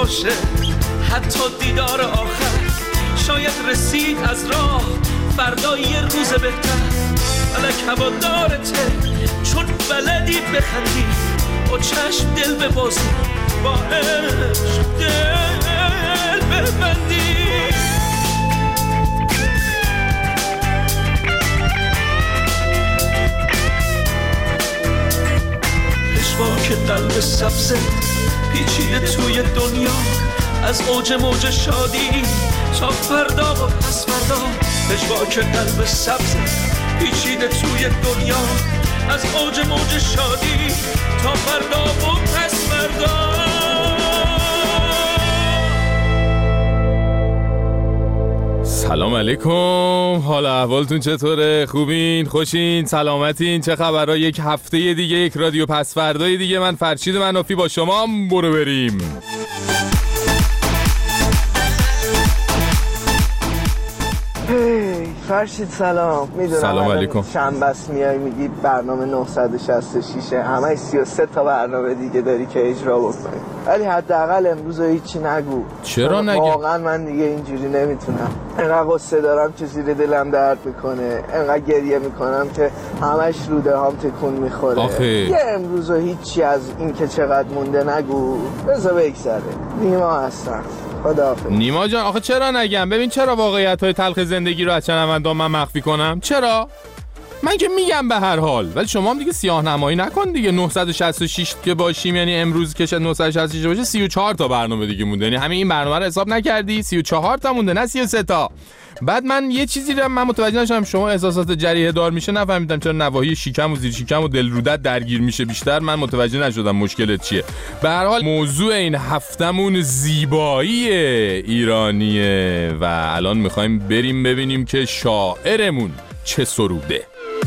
باشه حتی دیدار آخر، شاید رسید از راه فردا یه روز بهتر. فلک هوادارته چون بلدی بخندی، با چشم دل ببازی، با عشق دل ببندی. پشواک قلب سبزه پیچیده توی دنیا، از اوج موج شادی تا فردا و پس فردا. پشواک قلب سبزه پیچیده توی دنیا، از اوج موج شادی تا فردا و پس فردا. سلام علیکم، حال احوالتون چطوره؟ خوبین؟ خوشین؟ سلامتین؟ چه خبرها؟ یک هفته دیگه، یک رادیو پس فردای دیگه. من فرشید منافی با شما، برو بریم. فرشید سلام. میدونم سلام علیکم. شنبه است میای میگی برنامه 966 همه 33 تا برنامه دیگه داری که اجرا بکنی، ولی حداقل امروز هیچی نگو. چرا نگی؟ واقعا من دیگه اینجوری نمیتونم. انقدر قصه دارم که زیر دلم درد میکنه، انقدر گریه میکنم که همش روده هم تکون میخوره. یه امروز هیچی از این که چقدر مونده نگو، بذار بگذره. نیما هستم، خداحافظ. نیما جان آخه چرا نگم؟ ببین چرا واقعیت‌های تلخ زندگی رو از شنونده‌ام من مخفی کنم؟ چرا؟ من که میگم به هر حال، ولی شما هم دیگه سیاه نمایی نکن دیگه. 966 که باشیم یعنی امروز که 966 باشه 34 تا برنامه دیگه مونده، یعنی همین این برنامه رو حساب نکردی 34 تا مونده نه 33 تا. بعد من یه چیزی رو من متوجه نشدم، شما احساسات جریحه دار میشه، نفهمیدم چرا نواحی شکم و زیر شکم و دل رودت درگیر میشه بیشتر. من متوجه نشدم مشکلت چیه. به هر حال موضوع این هفتمون زیبایی ایرانیه و الان میخوایم بریم ببینیم که شاعرمون چه سروده.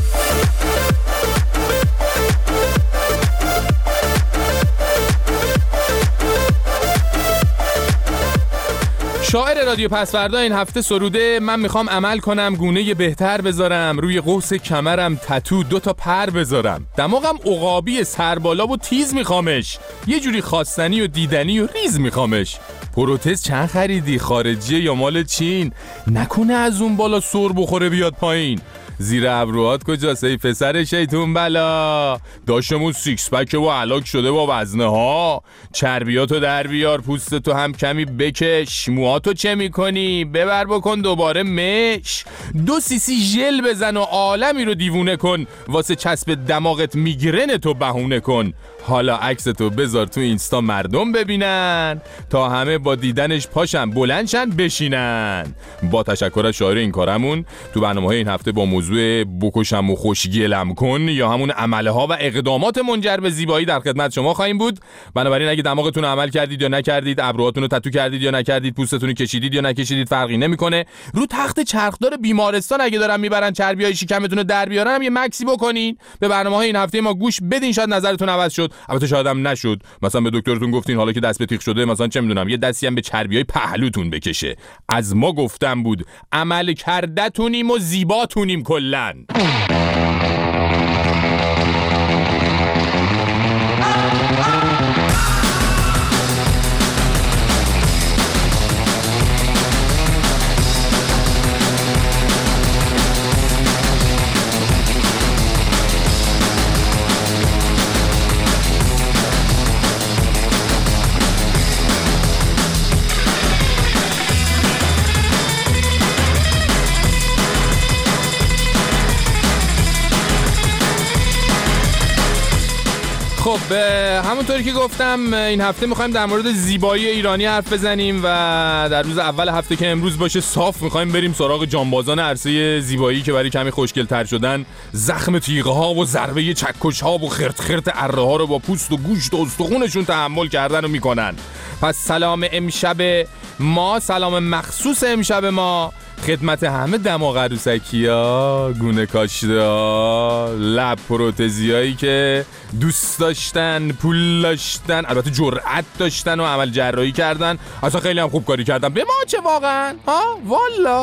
شاعر رادیو پس‌فردا این هفته سروده: من میخوام عمل کنم گونه بهتر بذارم، روی قوس کمرم تتو 2 تا پر بذارم، دماغم عقابی سربالا و تیز میخوامش، یه جوری خواستنی و دیدنی و ریز میخوامش. پروتز چند خریدی؟ خارجیه یا مال چین؟ نکنه از اون بالا سر بخوره بیاد پایین. زیر ابروهات کجاست ای پسر شیطون بلا؟ داشتمون سیکس پک و علاک شده با وزنه ها. چربیاتو در بیار، پوستتو هم کمی بکش، موهاتو چه میکنی؟ ببر بکن دوباره مش. 2 cc ژل بزن و عالمی رو دیوونه کن، واسه چسب دماغت میگرن تو بهونه کن. حالا عکستو بذار تو اینستا مردم ببینن، تا همه با دیدنش پاشن بلندشن بشینن. با تشکر از شاعر این کارمون تو برنامه‌های این هفته با موضوع بکشم و خوشگلم کن یا همون عمله ها و اقدامات منجر به زیبایی در خدمت شما خواهیم بود. بنابراین اگه دماغتون رو عمل کردید یا نکردید، ابروهاتون رو تتو کردید یا نکردید، پوستتون رو کشیدید یا نکشیدید، فرقی نمیکنه. رو تخت چرخدار بیمارستان اگه دارن میبرن چربیای شکمتون رو در بیارن هم یه مکسی بکنین. به برنامه‌های این هفته ما گوش بدین، شاید نظرتون عوض شد. البته شاید هم نشد، مثلا به دکترتون گفتین حالا که دست به تیغ شده مثلا چه میدونم یه دستی هم به چربیای پهلوتون بکشه. از ما گفتم بود عمل کردتونیم و زیباتونیم کلاً. خب همونطوری که گفتم این هفته میخوایم در مورد زیبایی ایرانی حرف بزنیم و در روز اول هفته که امروز باشه صاف میخوایم بریم سراغ جانبازان عرصه زیبایی که برای کمی خوشگل تر شدن زخم تیغه ها و ضربه چکش ها و خرت خرت اره ها رو با پوست و گوشت و استخونشون تحمل کردن و میکنن. پس سلام امشب ما، سلام مخصوص امشب ما خدمت همه دماغ عروسکی ها، گونه کاشته ها، لب پروتزی هایی که دوست داشتن، پول داشتن، البته جرأت داشتن و عمل جراحی کردن. اصلا خیلی هم خوب کاری کردن. به ما چه واقعا؟ ها والا.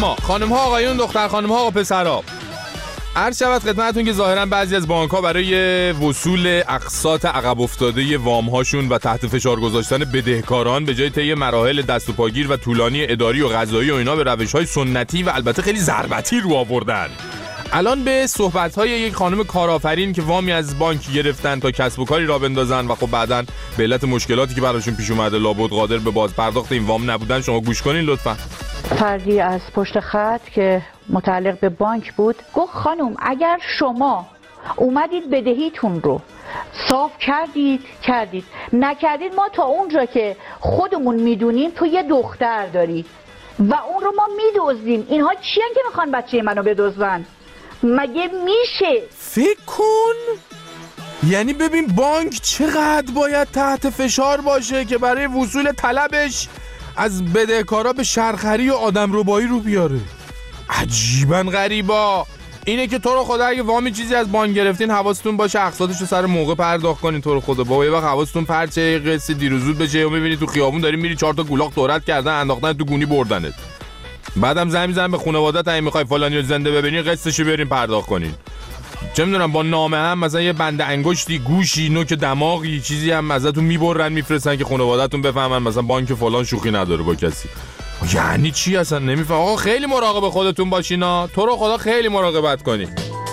اما خانم ها آقایون، دختر خانم ها و پسرها، عرض شود خدمتتون که ظاهرا بعضی از بانک ها برای وصول اقساط عقب افتاده وام هاشون و تحت فشار گذاشتن بدهکاران به جای طی مراحل دست و پاگیر و طولانی اداری و قضایی و اینا به روش‌های سنتی و البته خیلی ضربتی رو آوردن. الان به صحبت‌های یک خانم کارآفرین که وامی از بانک گرفتن تا کسب و کاری را بندازن و خب بعداً به علت مشکلاتی که براشون پیش اومده لابد قادر به بازپرداخت این وام نبودن شما گوش کنین لطفاً. فردی از پشت خط که متعلق به بانک بود گفت خانم اگر شما اومدید بدهیتون رو صاف کردید نکردید، ما تا اونجا که خودمون میدونیم تو یه دختر داری و اون رو ما میدزدیم. اینها چیان که میخوان بچه منو بدزدن؟ مگه میشه؟ فکر کن، یعنی ببین بانک چقدر باید تحت فشار باشه که برای وصول طلبش از بدهکارا به شرخری و آدمربایی رو بیاره. عجیباً غریبا. اینه که تو رو خدا اگه وامی چیزی از بانک گرفتین حواستون باشه اقساطش رو سر موقع پرداخت کنین. تو رو خدا بابا یه وقت حواستون پرچه قصه دیروزود بشه و میبینی تو خیابون داری میری 4 تا گولاغ دورت کردن انداختن تو گونی بردنت. بعدم زنگ میزنن به خانواده‌ت اگه میخوای فلانی رو زنده ببینی قسطشو بریم پرداخت کنین. چه میدونم با نامه هم مثلا یه بند انگشتی، گوشی، نوک دماغی چیزی هم ازتون میبرن میفرستن که خانواده‌تون بفهمن مثلا بانک فلان شوخی نداره با کسی. یعنی چی اصلا نمیفهم. آقا خیلی مراقب خودتون باشینا، تو رو خدا خیلی مراقبت کنی.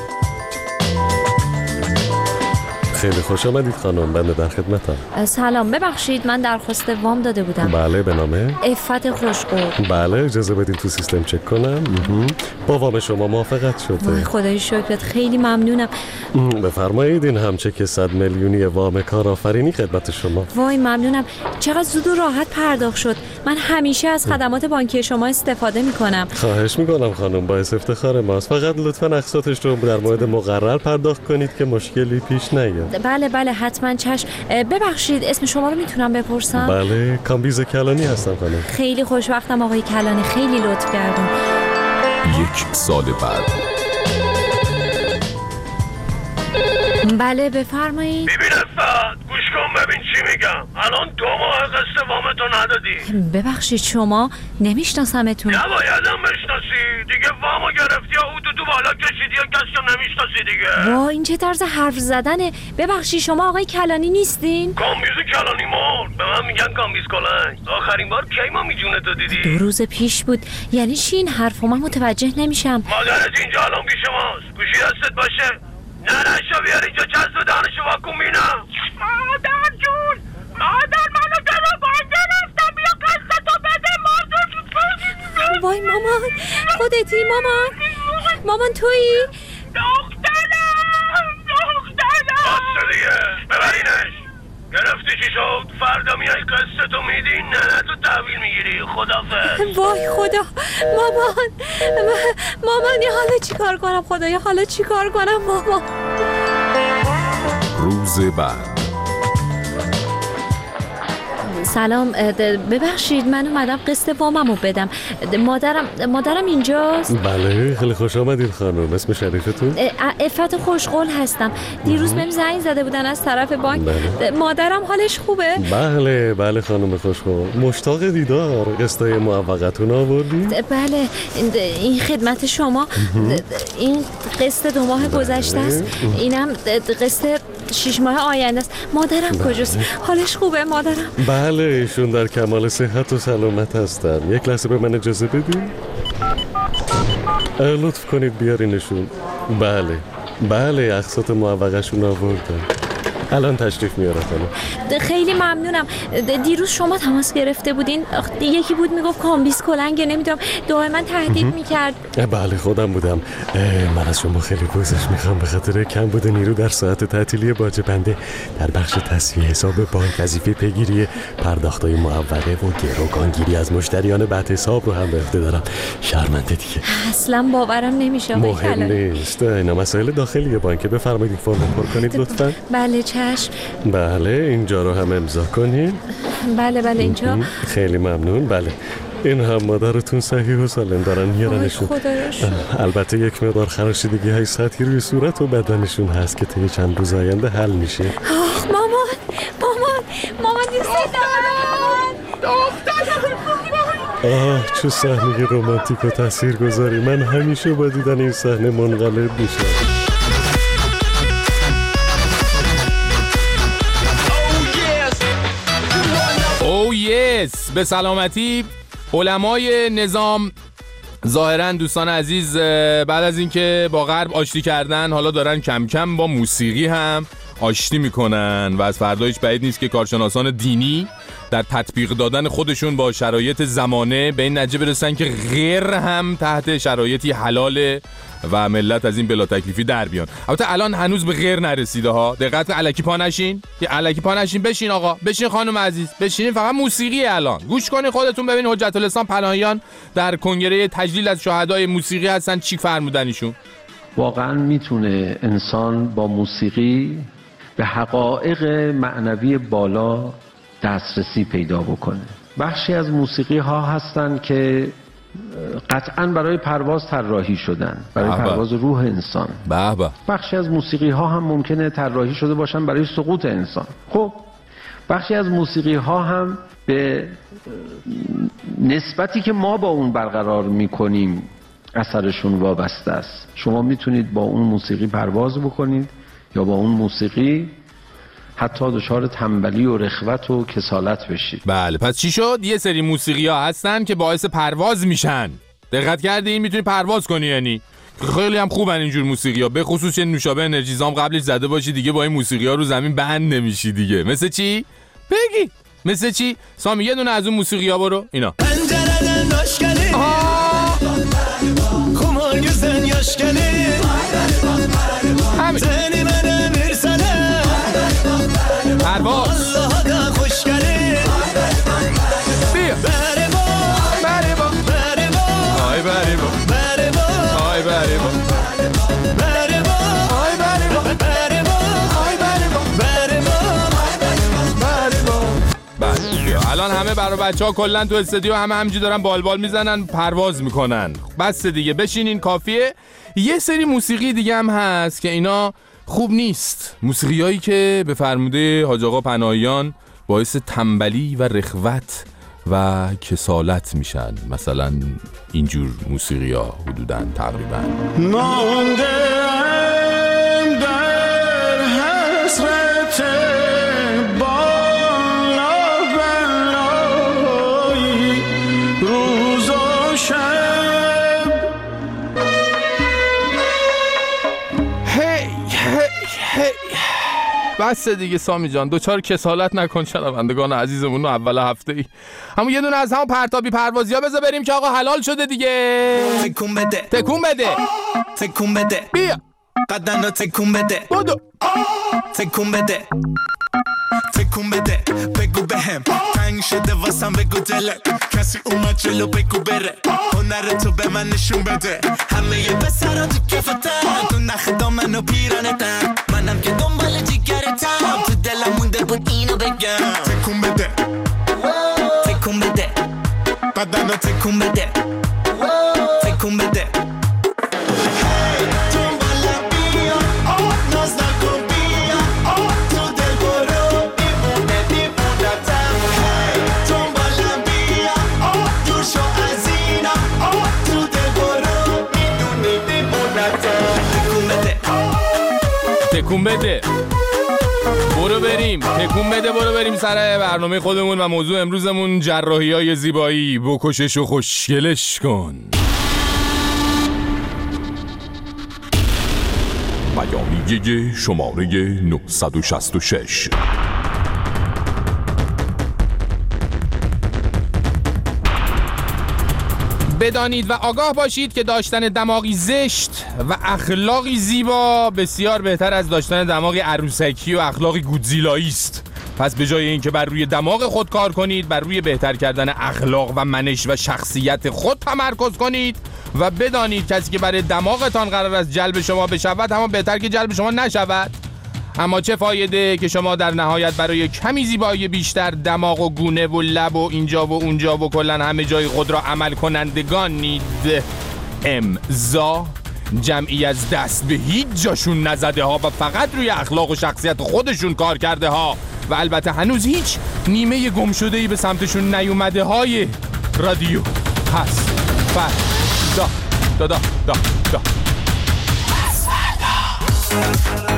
خیلی خوش آمدید خانم، بنده در خدمتم. سلام، ببخشید من درخواست وام داده بودم. بله، به نامه عفت خوشقو. بله، اجازه بدین تو سیستم چک کنم. با وام شما موافقت شده. وای خدای شکرت، خیلی ممنونم. بفرمایید، این همچک 100 میلیونی وام کارآفرینی خدمت شما. وای ممنونم، چقدر زود و راحت پرداخت شد. من همیشه از خدمات بانکی شما استفاده میکنم. خواهش میکنم خانم، باعث افتخار ماست. فقط لطفاً اقساطش رو در مورد مقرر پرداخت کنید که مشکلی پیش نیاد. بله حتما چشم. ببخشید اسم شما رو میتونم بپرسم؟ بله، کامبیز کلانی هستم خانم. خیلی خوشوقتم آقای کلانی، خیلی لطف کردون. 1 سال بعد. بله بفرمایید. ببین استاد، گوش کن ببین چی میگم. الان 2 ماه قسط وامتو ندادی. ببخشید شما نمیشناسمتون. نبایدم بشناسی دیگه. وامو گرفتی یا تو بالا کشیدی یا کسیم نمیشناسی دیگه. وا این چه طرز حرف زدنه. ببخشید شما آقای کلانی نیستین؟ کامبیز کلانی مرد، به من میگن کامبیز کلنگ. آخرین بار کی ما میجونتو دیدی؟ 2 روز پیش بود. یعنی چی این حرفو؟ من متوجه نمیشم. مادرت اینجا الان پیش ماست، گوشی دستت باشه. نه بیار اینجا چند تا دانشو واکن بینم. مادر جون، مادر منو گروگان گرفتم، بیا قصتو بده مادر. وای مامان، خودتی مامان تویی؟ دخترم بسته دیگه، ببرینش. گرفتی چی شد؟ فردا میای قصتو میدی، نه تو تحویل میگیری. خدافظ. وای خدا، مامان یه حالا چیکار کنم؟ خدایا حالا چیکار کنم مامان؟ روز بعد. سلام، ببخشید من اومدم قسط واممو بدم. مادرم اینجاست؟ بله، خیلی خوش آمدید خانم. اسم شریفتون؟ عفت خوشقول هستم. دیروز بهم زنگ زده بودن از طرف بانک. بله. مادرم حالش خوبه؟ بله خانم خوشقول، مشتاق دیدار. قسطای معوقتون آوردید؟ بله، این خدمت شما. این قسط 2 ماه گذشته است. اینم قسط 6 ماه آینده است. مادرم کجاست؟ حالش خوبه مادرم؟ بله، ایشون در کمال صحت و سلامت هستن. یک لحظه به من اجازه بدین. لطف کنید بیارینشون. بله اقساط معوقشون آوردن. الان تشریف میاره خانم. خیلی ممنونم. دیروز شما تماس گرفته بودین، یکی بود میگفت کامبیز کلنگه، نمیدونم دائما تهدید میکرد. بله خودم بودم. من از شما خیلی پوزش میخوام به خاطر کمبود نیرو در ساعت تعطیلی باج بنده در بخش تسویه حساب بانک. وظیفه پیگیری پرداختای معوقه و گروگانگیری از مشتریان بد حساب رو هم به عهده دارم. شرمنده دیگه. اصلا باورم نمیشه. مهم نیست، اینا مسائل داخلی بانک. بفرمایید فرم پر کنید لطفاً. بله چشم. بله اینجا رو هم امضا کنید. بله اینجا. خیلی ممنون. بله این هم مادرتون صحیح و سالم دارن میارنشون. البته یک مقدار خراشیدگی های سطحی روی صورت و بدنشون هست که طی چند روز آینده حل میشه. مامان نیست. دخترم چه صحنه رمانتیک و تاثیرگذاری. من همیشه با دیدن این صحنه منقلب میشم. او یس، به سلامتی. علمای نظام ظاهرا دوستان عزیز بعد از اینکه با غرب آشتی کردن حالا دارن کم کم با موسیقی هم آشتی میکنن و از فردا هیچ بعید نیست که کارشناسان دینی در تطبیق دادن خودشون با شرایط زمانه به این نتیجه برسن که غیر هم تحت شرایطی حلاله و ملت از این بلا تکلیفی در بیان. البته الان هنوز به غیر نرسیده ها، دقت کن. الکی پا نشین، الکی پا نشین. بشین آقا، بشین خانم عزیز، بشین. فقط موسیقی الان گوش کنین خودتون، ببین حجت الاسلام پناهیان در کنگره تجلیل از شهدای موسیقی هستن چی فرمودن ایشون. واقعا میتونه انسان با موسیقی به حقایق معنوی بالا دسترسی پیدا بکنه. بخشی از موسیقی ها هستن که قطعاً برای پرواز طراحی شدن، برای پرواز روح انسان. بخشی از موسیقی ها هم ممکنه طراحی شده باشن برای سقوط انسان. خب بخشی از موسیقی ها هم به نسبتی که ما با اون برقرار میکنیم اثرشون وابسته است. شما میتونید با اون موسیقی پرواز بکنید یا با اون موسیقی حتی دچار تنبلی و رخوت و کسالت بشید. بله، پس چی شد؟ یه سری موسیقی ها هستن که باعث پرواز میشن. دقت کردین؟ میتونی پرواز کنی. یعنی خیلی هم خوبن اینجور موسیقی ها، به خصوص یه نوشابه انرژیزام قبلش زده باشی دیگه با این موسیقی ها رو زمین بند نمیشی دیگه. مثل چی؟ بگی مثل چی؟ سامی یه دونه از اون موسیقی ها برو. اینا پرواز بیا بره با آی بره با آی بره با بره با آی بره با بره با آی بره با بره با بره با. الان همه برای بچه‌ها کلا تو استودیو همینجوری دارن بالبال میزنن، پرواز میکنن. بس دیگه، بشینین کافیه. یه سری موسیقی دیگه هم هست که اینا خوب نیست، موسیقیایی که به فرموده حاج آقا پناهیان باعث تنبلی و رخوت و کسالت میشن. مثلا اینجور موسیقی‌ها حدوداً تقریباً ماندم در حسرت بالا بلایی روز و شب. بس دیگه سامی جان، دوچار کسالت نکن شنوندگان عزیزمون. اول هفته ای همون یه دونه از همون پرتابی پروازی ها بذار بریم که آقا حلال شده دیگه. تکون بده تکون بده تکون بده بیا قدم رو تکون بده بودو تکون بده تکون بده بگو بهم تنگ شده واسم بگو دلت کسی اومد جلو بگو بره هنر تو به من نشون بده همه یه بسرا تو کفتن تو نخدا منو پیرانتن منم که دنبال جیگرتم تو دلم مونده بود اینو بگم تکون بده تکون بده بدن رو تکون بده تکون بده تکون بده برو بریم، تکون بده برو بریم سر برنامه خودمون و موضوع امروزمون جراحی‌های زیبایی. بکشش و خوشگلش کن. بیانیه شماره 966. بدانید و آگاه باشید که داشتن دماغی زشت و اخلاقی زیبا بسیار بهتر از داشتن دماغی عروسکی و اخلاقی گودزیلایی است. پس به جای اینکه بر روی دماغ خود کار کنید، بر روی بهتر کردن اخلاق و منش و شخصیت خود تمرکز کنید و بدانید کسی که برای دماغتان قرار است جلب شما بشود همان بهتر که جلب شما نشود. اما چه فایده که شما در نهایت برای کمی زیبایی بیشتر دماغ و گونه و لب و اینجا و اونجا و کلن همه جای خود را عمل کنندگانید. امضا جمعی از دست به هیچ جاشون نزده ها و فقط روی اخلاق و شخصیت خودشون کار کرده ها و البته هنوز هیچ نیمه گم شده‌ای به سمتشون نیومده های رادیو پس فردا دا دا دا دا پس فردا.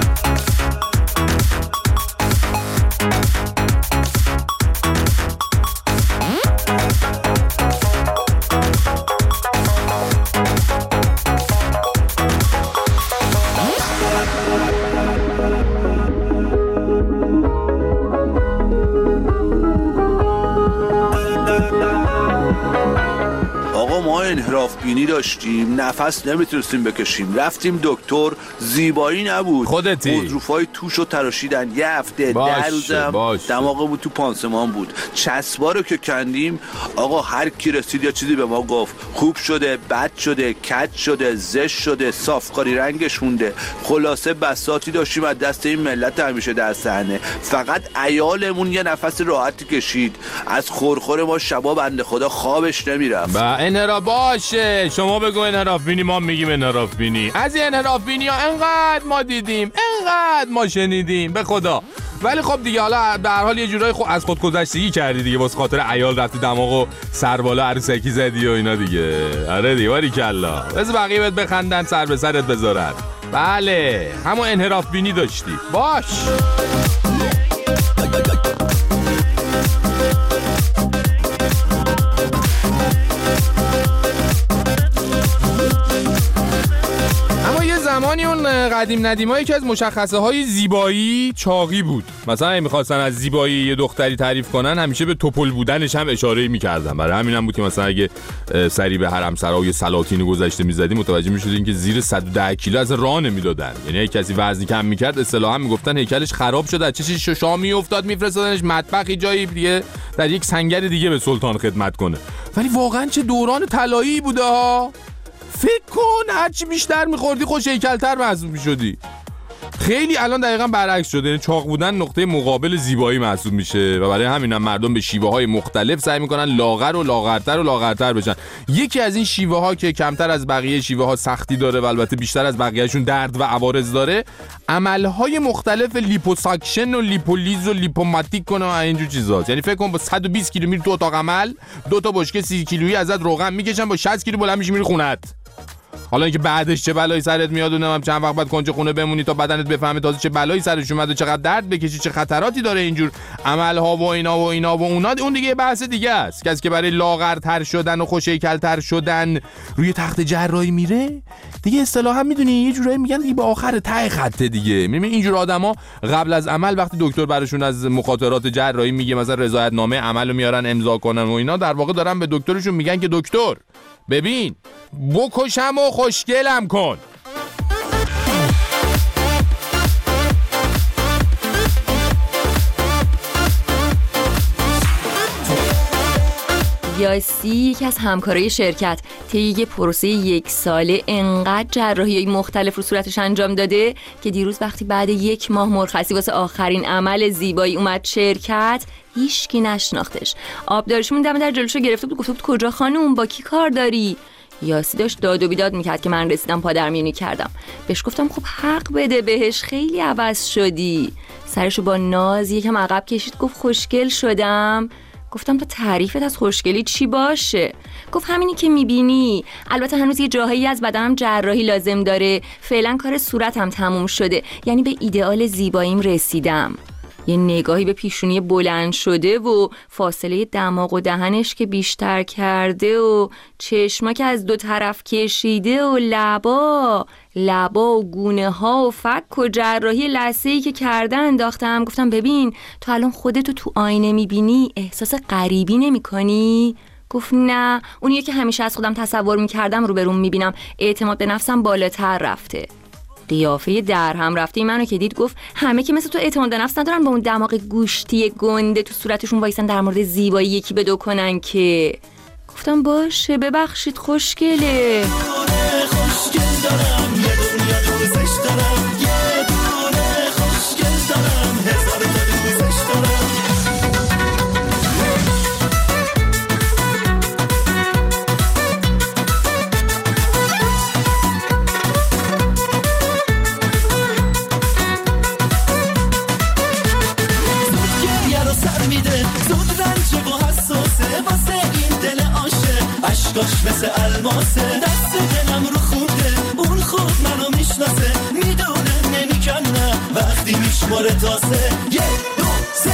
انحراف بینی داشتیم، نفس نمیتونستیم بکشیم، رفتیم دکتر، زیبایی نبود، خودتی غضروفای توشو تراشیدن، یه هفته 10 روزم دماغمون تو پانسمان بود. چسبا رو که کندیم آقا هر کی رسید یا چیزی به ما گفت خوب شده، بد شده، کج شده، زشت شده، صافکاری رنگش مونده. خلاصه بساطی داشتیم از دست این ملت همیشه در صحنه. فقط عیالمون یه نفس راحتی کشید. از خورخور ما شبا بنده خدا خوابش نمیرفت. باشه شما بگو انحراف بینی، ما میگیم انحراف بینی. از این انحراف بینی ها انقدر ما دیدیم، انقدر ما شنیدیم به خدا. ولی خب دیگه حالا به هر حال یه جورای از خودگذشتگی کردی دیگه، واسه خاطر عیال رفتی دماغو سر بالا عروسکی زدی و اینا دیگه. آره دیگه باریکلا، بذار بقیه بهت بخندن سر به سرت بذارن. بله همون انحراف بینی داشتی. باش زمانی اون قدیم ندیمایی که از مشخصه های زیبایی چاقی بود. مثلا میخواستن از زیبایی یه دختری تعریف کنن همیشه به توپل بودنش هم اشاره میکردن. برای همین هم بود که مثلا اگه سری به حرمسرا و سلاطین گذشته میزدیم متوجه میشدین که زیر 110 کیلو از راه نمیدادن. یعنی اگه کسی وزنی کم میکرد اصطلاحا میگفتن هیکلش خراب شده، از چشش شام میافتاد، میفرستادنش مطبخی جایی دیگه در یک سنگر دیگه به سلطان خدمت کنه. ولی واقعا چه دوران طلایی بوده ها. فکر کن هرچی بیشتر میخوردی خوش هیکل‌تر محسوب میشدی. خیلی الان دقیقاً برعکس شده، یعنی چاق بودن نقطه مقابل زیبایی محسوب میشه و برای همین هم مردم به شیوه های مختلف سعی میکنن لاغر و لاغرتر و لاغرتر بشن. یکی از این شیوه ها که کمتر از بقیه شیوه ها سختی داره و البته بیشتر از بقیهشون درد و عوارض داره، عملهای مختلف لیپوساکشن و لیپولیز و لیپوماتیک کنه و اینجور چیزاست. یعنی فکر کن با 120 کیلو میری تو اتاق عمل، 2 تا بشکه 30 کیلویی ازت روغن میکشن، با 60 کیلو بلند میشی میری خونت. حالا اینکه بعدش چه بلایی سرت میاد و نمیدونم چند وقت بعد کنج خونه بمونی تا بدنت بفهمه تازه چه بلایی سرش اومد و چقدر درد بکشی، چه خطراتی داره اینجور عمل‌ها و اینا و اینا و اونا، اون دیگه بحث دیگه است. کسی که برای لاغرتر شدن و خوش هیکل‌تر شدن روی تخت جراحی میره دیگه اصطلاحا میدونی یه جورایی میگن دیگه به آخر ته خط دیگه. میبینی اینجور آدما قبل از عمل وقتی دکتر براشون از مخاطرات جراحی میگه مثلا رضایتنامه عملو میارن امضا کنن و اینا، در واقع دارن به دکترشون میگن که دکتر ببین بکشم و خوشگلم کن. یاسی یکی از همکارای شرکت طی یک پروسه 1 ساله انقدر جراحی‌های مختلف رو صورتش انجام داده که دیروز وقتی بعد 1 ماه مرخصی واسه آخرین عمل زیبایی اومد شرکت هیچکی نشناختش. آبدارشمون دم در جلوشو گرفته بود، گفته بود کجا خانوم، با کی کار داری؟ یاسی داشت داد و بیداد میکرد که من رسیدم پادرمیونی کردم. بهش گفتم خب حق بده بهش، خیلی عوض شدی. سرشو با ناز یکم عقب کشید، گفت خوشگل شدم. گفتم تو تعریفت از خوشگلی چی باشه؟ گفت همینی که میبینی، البته هنوز یه جاهایی از بدنم جراحی لازم داره، فعلا کار صورتم تموم شده، یعنی به ایدئال زیباییم رسیدم. یه نگاهی به پیشونی بلند شده و فاصله دماغ و دهنش که بیشتر کرده و چشما که از 2 طرف کشیده و لبا و گونه ها و فک و جراحی لثه‌ای که کرده انداختم. گفتم ببین تو الان خودتو تو آینه میبینی احساس غریبی نمی‌کنی؟ گفت نه، اونیه که همیشه از خودم تصور میکردم رو بروم میبینم، اعتماد به نفسم بالاتر رفته. قیافه در هم رفته منو که دید گفت همه که مثل تو اعتماد به نفس ندارن با اون دماغ گوشتی گنده تو صورتشون وایسن در مورد زیبایی یکی بدو کنن که. گفتم باشه ببخشید خوشگله. زود رنج و حساسه واسه این دل عاشق بشماره تا 3 1 2 3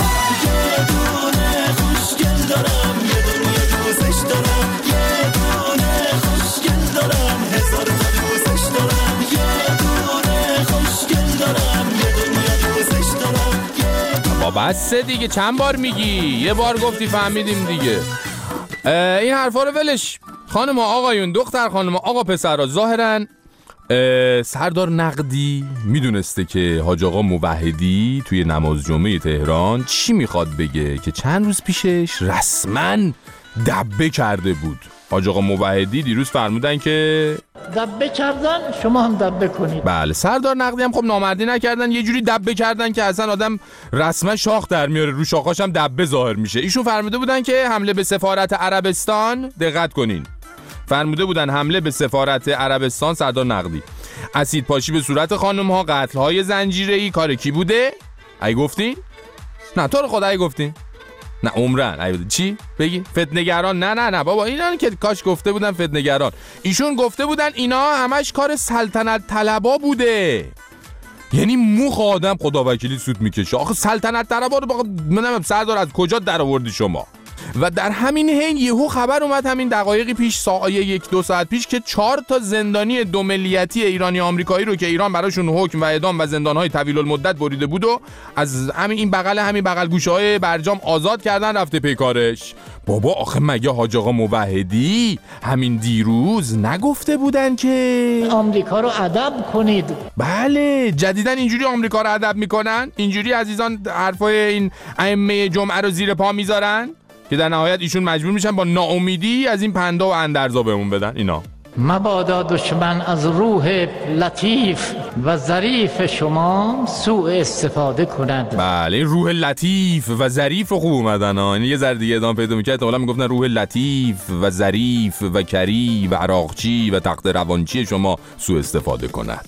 یه دونه خوشگل دارم یه دنیا دوستش دارم یه دونه خوشگل دارم هزار تا دوستش دارم یه دونه خوشگل دارم یه دنیا دوستش دارم. بابا بسه دیگه، چند بار میگی؟ یه بار گفتی فهمیدیم دیگه. این حرفا رو ولش. خانم و آقایون، دختر خانم و آقا پسرها، ظاهرا سردار نقدی میدونسته که حاج آقا موحدی توی نماز جمعه تهران چی میخواد بگه که چند روز پیشش رسما دبه کرده بود. حاج آقا موحدی دیروز فرمودن که دبه کردن شما هم دبه کنید. بله، سردار نقدی هم خب نامردی نکردن، یه جوری دبه کردن که اصلا آدم رسما شاخ در میاره، رو شاخاش هم دبه ظاهر میشه. ایشون فرموده بودن که حمله به سفارت عربستان، دقت کنین، فرموده بودن حمله به سفارت عربستان سردار نقدی، اسید پاشی به صورت خانم ها، قتل های زنجیره‌ای کار کی بوده؟ ای گفتین؟ نه تو رو خدا ای گفتین؟ نه عمرن ای بوده. چی؟ بگی؟ فتنه‌گران؟ نه بابا، اینا که کاش گفته بودن فتنه‌گران. ایشون گفته بودن اینا همش کار سلطنت طلبا بوده. یعنی موخ آدم خدا وکیلی سود میکشه. آخه سلطنت طلبا رو منم سردار از کجا در آوردی شما؟ و در همین حین یهو خبر اومد همین دقایقی پیش، یک دو ساعت پیش، که 4 تا زندانی دو ملیتی ایرانی آمریکایی رو که ایران براشون حکم و اعدام و زندان‌های طویل المدت بریده بود و از همین بغل گوشه‌های برجام آزاد کردن، رفته پیکارش. بابا آخه مگه حاج آقا موحدی همین دیروز نگفته بودن که آمریکا رو ادب کنید؟ بله، جدیدن اینجوری آمریکا رو ادب میکنن، اینجوری عزیزان حرفای این ائمه جمعه رو زیر پا میذارن که در نهایت ایشون مجبور میشن با ناامیدی از این پندا و اندرزا بهمون بدن. اینا مبادا دشمن از روح لطیف و ظریف شما سوء استفاده کند. بله، روح لطیف و ظریف رو خوب اومدن ها. یه ذره دیگه ادامه پیدا میکرد حالا میگفتن روح لطیف و ظریف و کری و عراقچی و تخت روانچی شما سوء استفاده کند.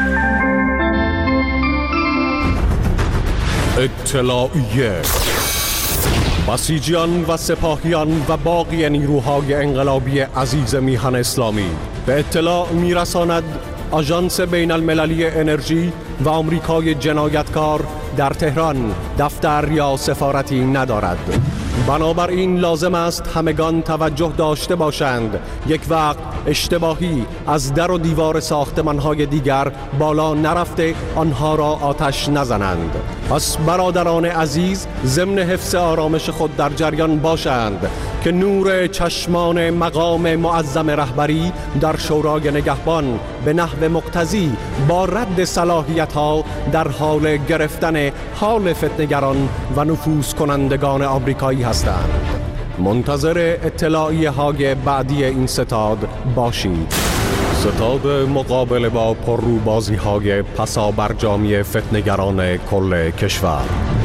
اطلاعیه: بسیجیان و سپاهیان و باقی نیروهای انقلابی عزیز میهن اسلامی به اطلاع میرساند آژانس بین المللی انرژی و آمریکای جنایتکار در تهران دفتر یا سفارتی ندارد. بنابراین لازم است همگان توجه داشته باشند یک وقت اشتباهی از در و دیوار ساختمان‌های دیگر بالا نرفته آنها را آتش نزنند. پس برادران عزیز ضمن حفظ آرامش خود در جریان باشند که نور چشمان مقام معظم رهبری در شورای نگهبان به نحو مقتضی با رد صلاحیت‌ها در حال گرفتن حال فتنه‌گران و نفوذ کنندگان آمریکایی هستند. منتظر اطلاعیه های بعدی این ستاد باشید. ستاد مقابل با پرروبازی های پسا برجامی فتنه‌گران کل کشور.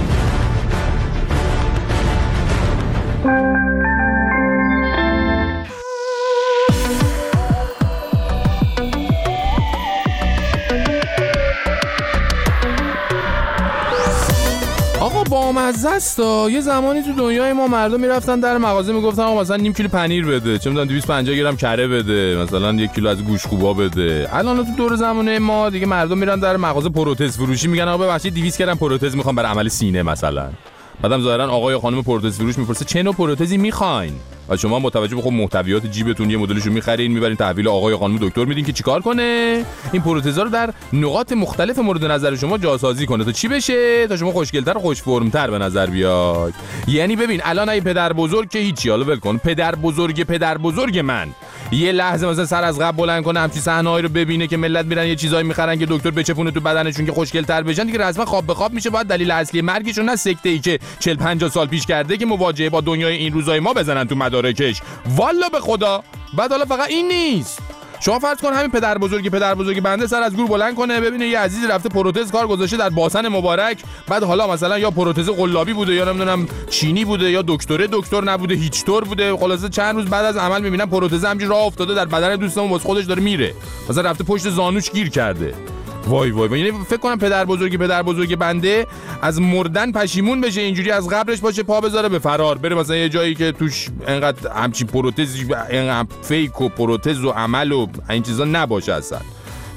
بامزه است. یه زمانی تو دنیای ما مردم میرفتن در مغازه میگفتن آقا مثلا نیم کیلو پنیر بده، چه میدونم 250 گرم کره بده، مثلا 1 کیلو از گوشت خوبا بده. الان تو دور زمانه ما دیگه مردم میرن در مغازه پروتز فروشی میگن آقا ببخشید 200 گرم پروتز میخوام برای عمل سینه مثلا. بعدم ظاهرا آقا یا خانم پروتز فروش میپرسه چه نوع پروتزی میخواین؟ و شما متوجه به خب محتویات جیبتون یه مدلشو میخرین میبرین تحویل آقا یا خانم دکتر میدین که چیکار کنه؟ این پروتزا رو در نقاط مختلف مورد نظر شما جاسازی کنه تا چی بشه؟ تا شما خوشگل‌تر و خوش فرم‌تر به نظر بیاد. یعنی ببین الان ای پدر بزرگ که هیچی، حالا ول کن، پدر بزرگ من یه لحظه مثلا سر از قبل بلند کنه همچین صحنه‌ای رو ببینه که ملت میرن یه چیزایی میخرن که دکتر بچپونه تو بدنشون که خوشگل‌تر بشن، دیگه رسما خواب به خواب میشه. باید دلیل اصلی مرگشون نه سکته‌ای که 40-50 سال پیش کرده که مواجهه با دنیای این روزای ما بزنن تو مدارکش. والا به خدا. بعد حالا فقط این نیست، شما فرض کن همین پدر بزرگ بنده سر از گور بلند کنه ببینه یه عزیزی رفته پروتز کار گذاشته در باسن مبارک، بعد حالا مثلا یا پروتز قلابی بوده یا نمیدونم چینی بوده یا دکتر نبوده، هیچ طور بوده، خلاصه چند روز بعد از عمل میبینن پروتز همینجوری راه افتاده در بدن دوستمون واسه خودش داره میره، مثلا رفته پشت زانوش گیر کرده. وای یعنی فکر کنم پدر بزرگ بنده از مردن پشیمون بشه، اینجوری از قبرش باشه پا بذاره به فرار بره مثلا یه جایی که توش انقدر همچین پروتز، انقدر فیک و پروتز و عمل و این چیزا نباشه اصلا.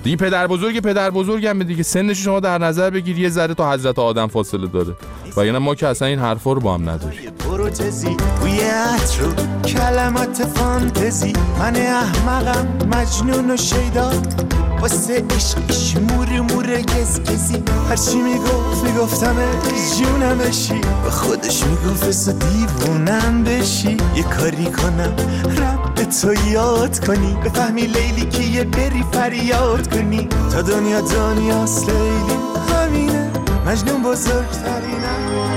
دیگه پدر بزرگم دیگه، سنش شما در نظر بگیر یه ذره تا حضرت آدم فاصله داره، وگرنه ما که اصلا این حرفا رو با هم نداریم. پروتزی بوی عطر و کلمات فانتزی، من احمقم مجنون و شیدا، واسه عشقش مور گزگزی، هرچی میگفتم جونمشی، به خودش میگفت دیوونم بشی، یه کاری کنم رب تو یاد کنی، بفهمی لیلی که یه بری فریاد کنی، تا دنیاست لیلی همینه، مجنون بزرگترینه.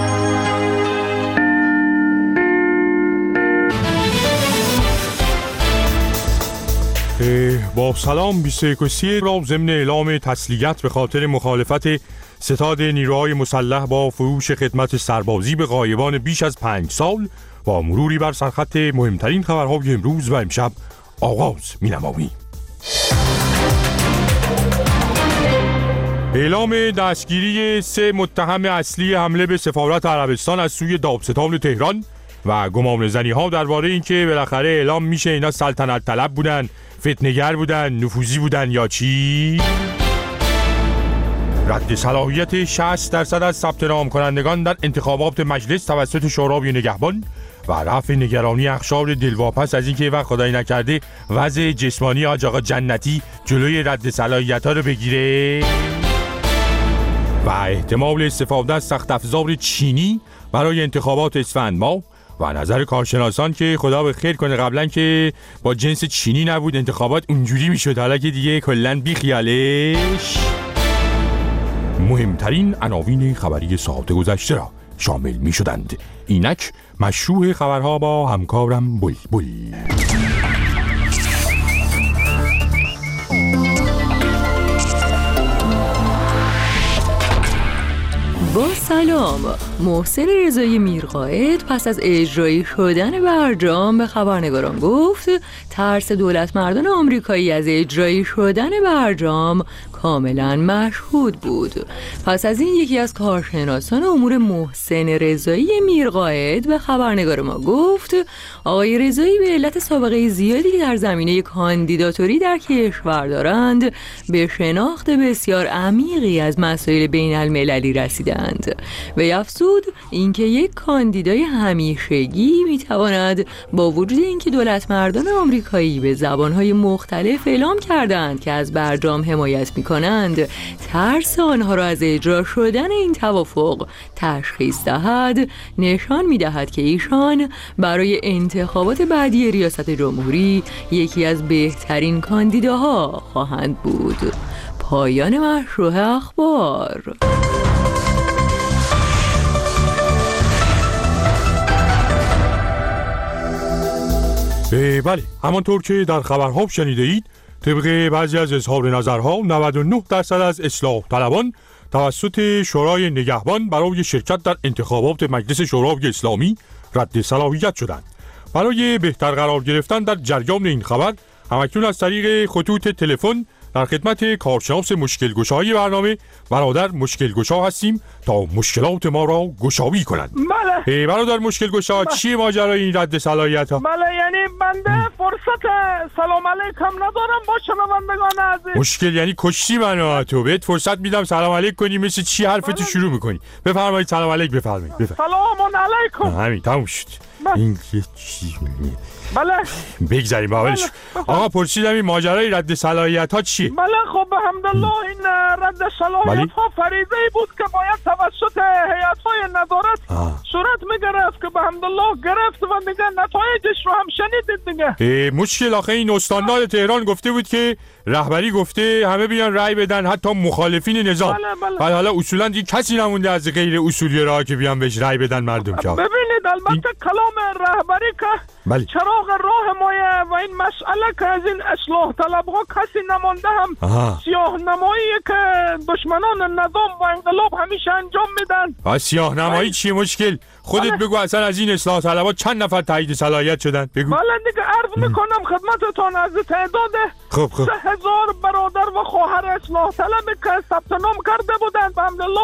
با سلام 21 را ضمن اعلام تسلیت به خاطر مخالفت ستاد نیروهای مسلح با فروش خدمت سربازی به غایبان بیش از 5 سال با مروری بر سرخط مهمترین خبرهای امروز و امشب آغاز می‌نماییم. اعلام دستگیری 3 متهم اصلی حمله به سفارت عربستان از سوی دادستان تهران و گمانه‌زنی‌ها درباره اینکه بالاخره اعلام میشه اینا سلطنت طلب بودن، فتنه‌گر بودن، نفوذی بودن یا چی؟ رد صلاحیت 60% از ثبت نام کنندگان در انتخابات مجلس توسط شورای نگهبان و رفع نگرانی اخشار دلواپس از اینکه وقت خدایی نکرده وضع جسمانی حاج آقا جنتی جلوی رد صلاحیت‌ها رو بگیره و احتمال استفاده از سخت افزار چینی برای انتخابات اسفند ماه و نظر کارشناسان که خدا به خیر کنه قبلا که با جنس چینی نبود انتخابات اونجوری میشد، حالا که دیگه کلن بی خیالش. مهمترین عناوین خبری ساعت گذشته را شامل می شدند. اینک مشروع خبرها با همکارم بلبل. با سلام، محسن رضایی میرقائد پس از اجرایی شدن برجام به خبرنگاران گفت ترس دولت مردان آمریکایی از اجرایی شدن برجام کاملا مشهود بود. پس از این یکی از کارشناسان امور محسن رضایی میرقائد به خبرنگار ما گفت آقای رضایی به علت سابقه زیادی که در زمینه کاندیداتوری در کشور دارند به شناخت بسیار عمیقی از مسائل بین المللی رسیدند و افزود اینکه یک کاندیدای همیشگی میتواند با وجود اینکه دولت مردان آمریکایی به زبانهای مختلف اعلام کردند که از برجام حمایت میکنند ترس آنها را از اجرا شدن این توافق تشخیص دهد نشان میدهد که ایشان برای انتخابات بعدی ریاست جمهوری یکی از بهترین کاندیداها خواهند بود. پایان مشروع اخبار. بله، همانطور که در خبرها شنیده اید طبق بعضی از اظهار نظرها 99% از اصلاح طلبان توسط شورای نگهبان برای شرکت در انتخابات مجلس شورای اسلامی رد صلاحیت شدند. برای بهتر قرار گرفتن در جریان این خبر همکنون از طریق خطوط تلفن در خدمت کارشناس مشکل‌گشای برنامه برادر مشکل‌گشا هستیم تا مشکلات ما را گشایی کنند. بله. برادر مشکل‌گشا چیه ماجرای این رد صلاحیت‌ها؟ بله، یعنی بنده فرصت سلام علیکم ندارم با شنوندگان عزیز. مشکل یعنی کشتی منو تو بهت فرصت میدم سلام علیک کنی مثل چی حرفتو شروع میکنی. بفرمایید سلام علیک بفرمایید. سلام علیکم. همین تموم شد. این چی؟ بله بگذاریم باولش. آقا پرسیدم این ماجرای رد صلاحیت ها چیه؟ بله خب الحمدلله این رد صلاحیت ها فریضه بود که باید توسط هیئت های نظارت صورت میگرفت که الحمدلله گرفت و دیگه نتایجش رو هم شنیدید دیگه. مشکل آخه این استاندار تهران گفته بود که رهبری گفته همه بیان رأی بدن حتی مخالفین نظام. بله. حالا اصولا دیگه کسی نمونده از غیر اصولی راه که بیان بهش رأی بدن مردم که. ببینید البته کلام رهبری که چراغ راه مایه و این مسئله که از این اصلاح طلب ها کسی نمانده هم سیاه نمایی که دشمنان نظام و انقلاب همیشه انجام میدن. سیاه نمایی چیه مشکل؟ خودت بگو اصلا از این اصلاح طلبها چند نفر تایید صلاحیت شدن؟ بگو. بله دیگه عرض میکنم خدمتتون از تعداد 3000 برادر و خواهر اصلاح طلبی که ثبت نام کرده بودند الحمدلله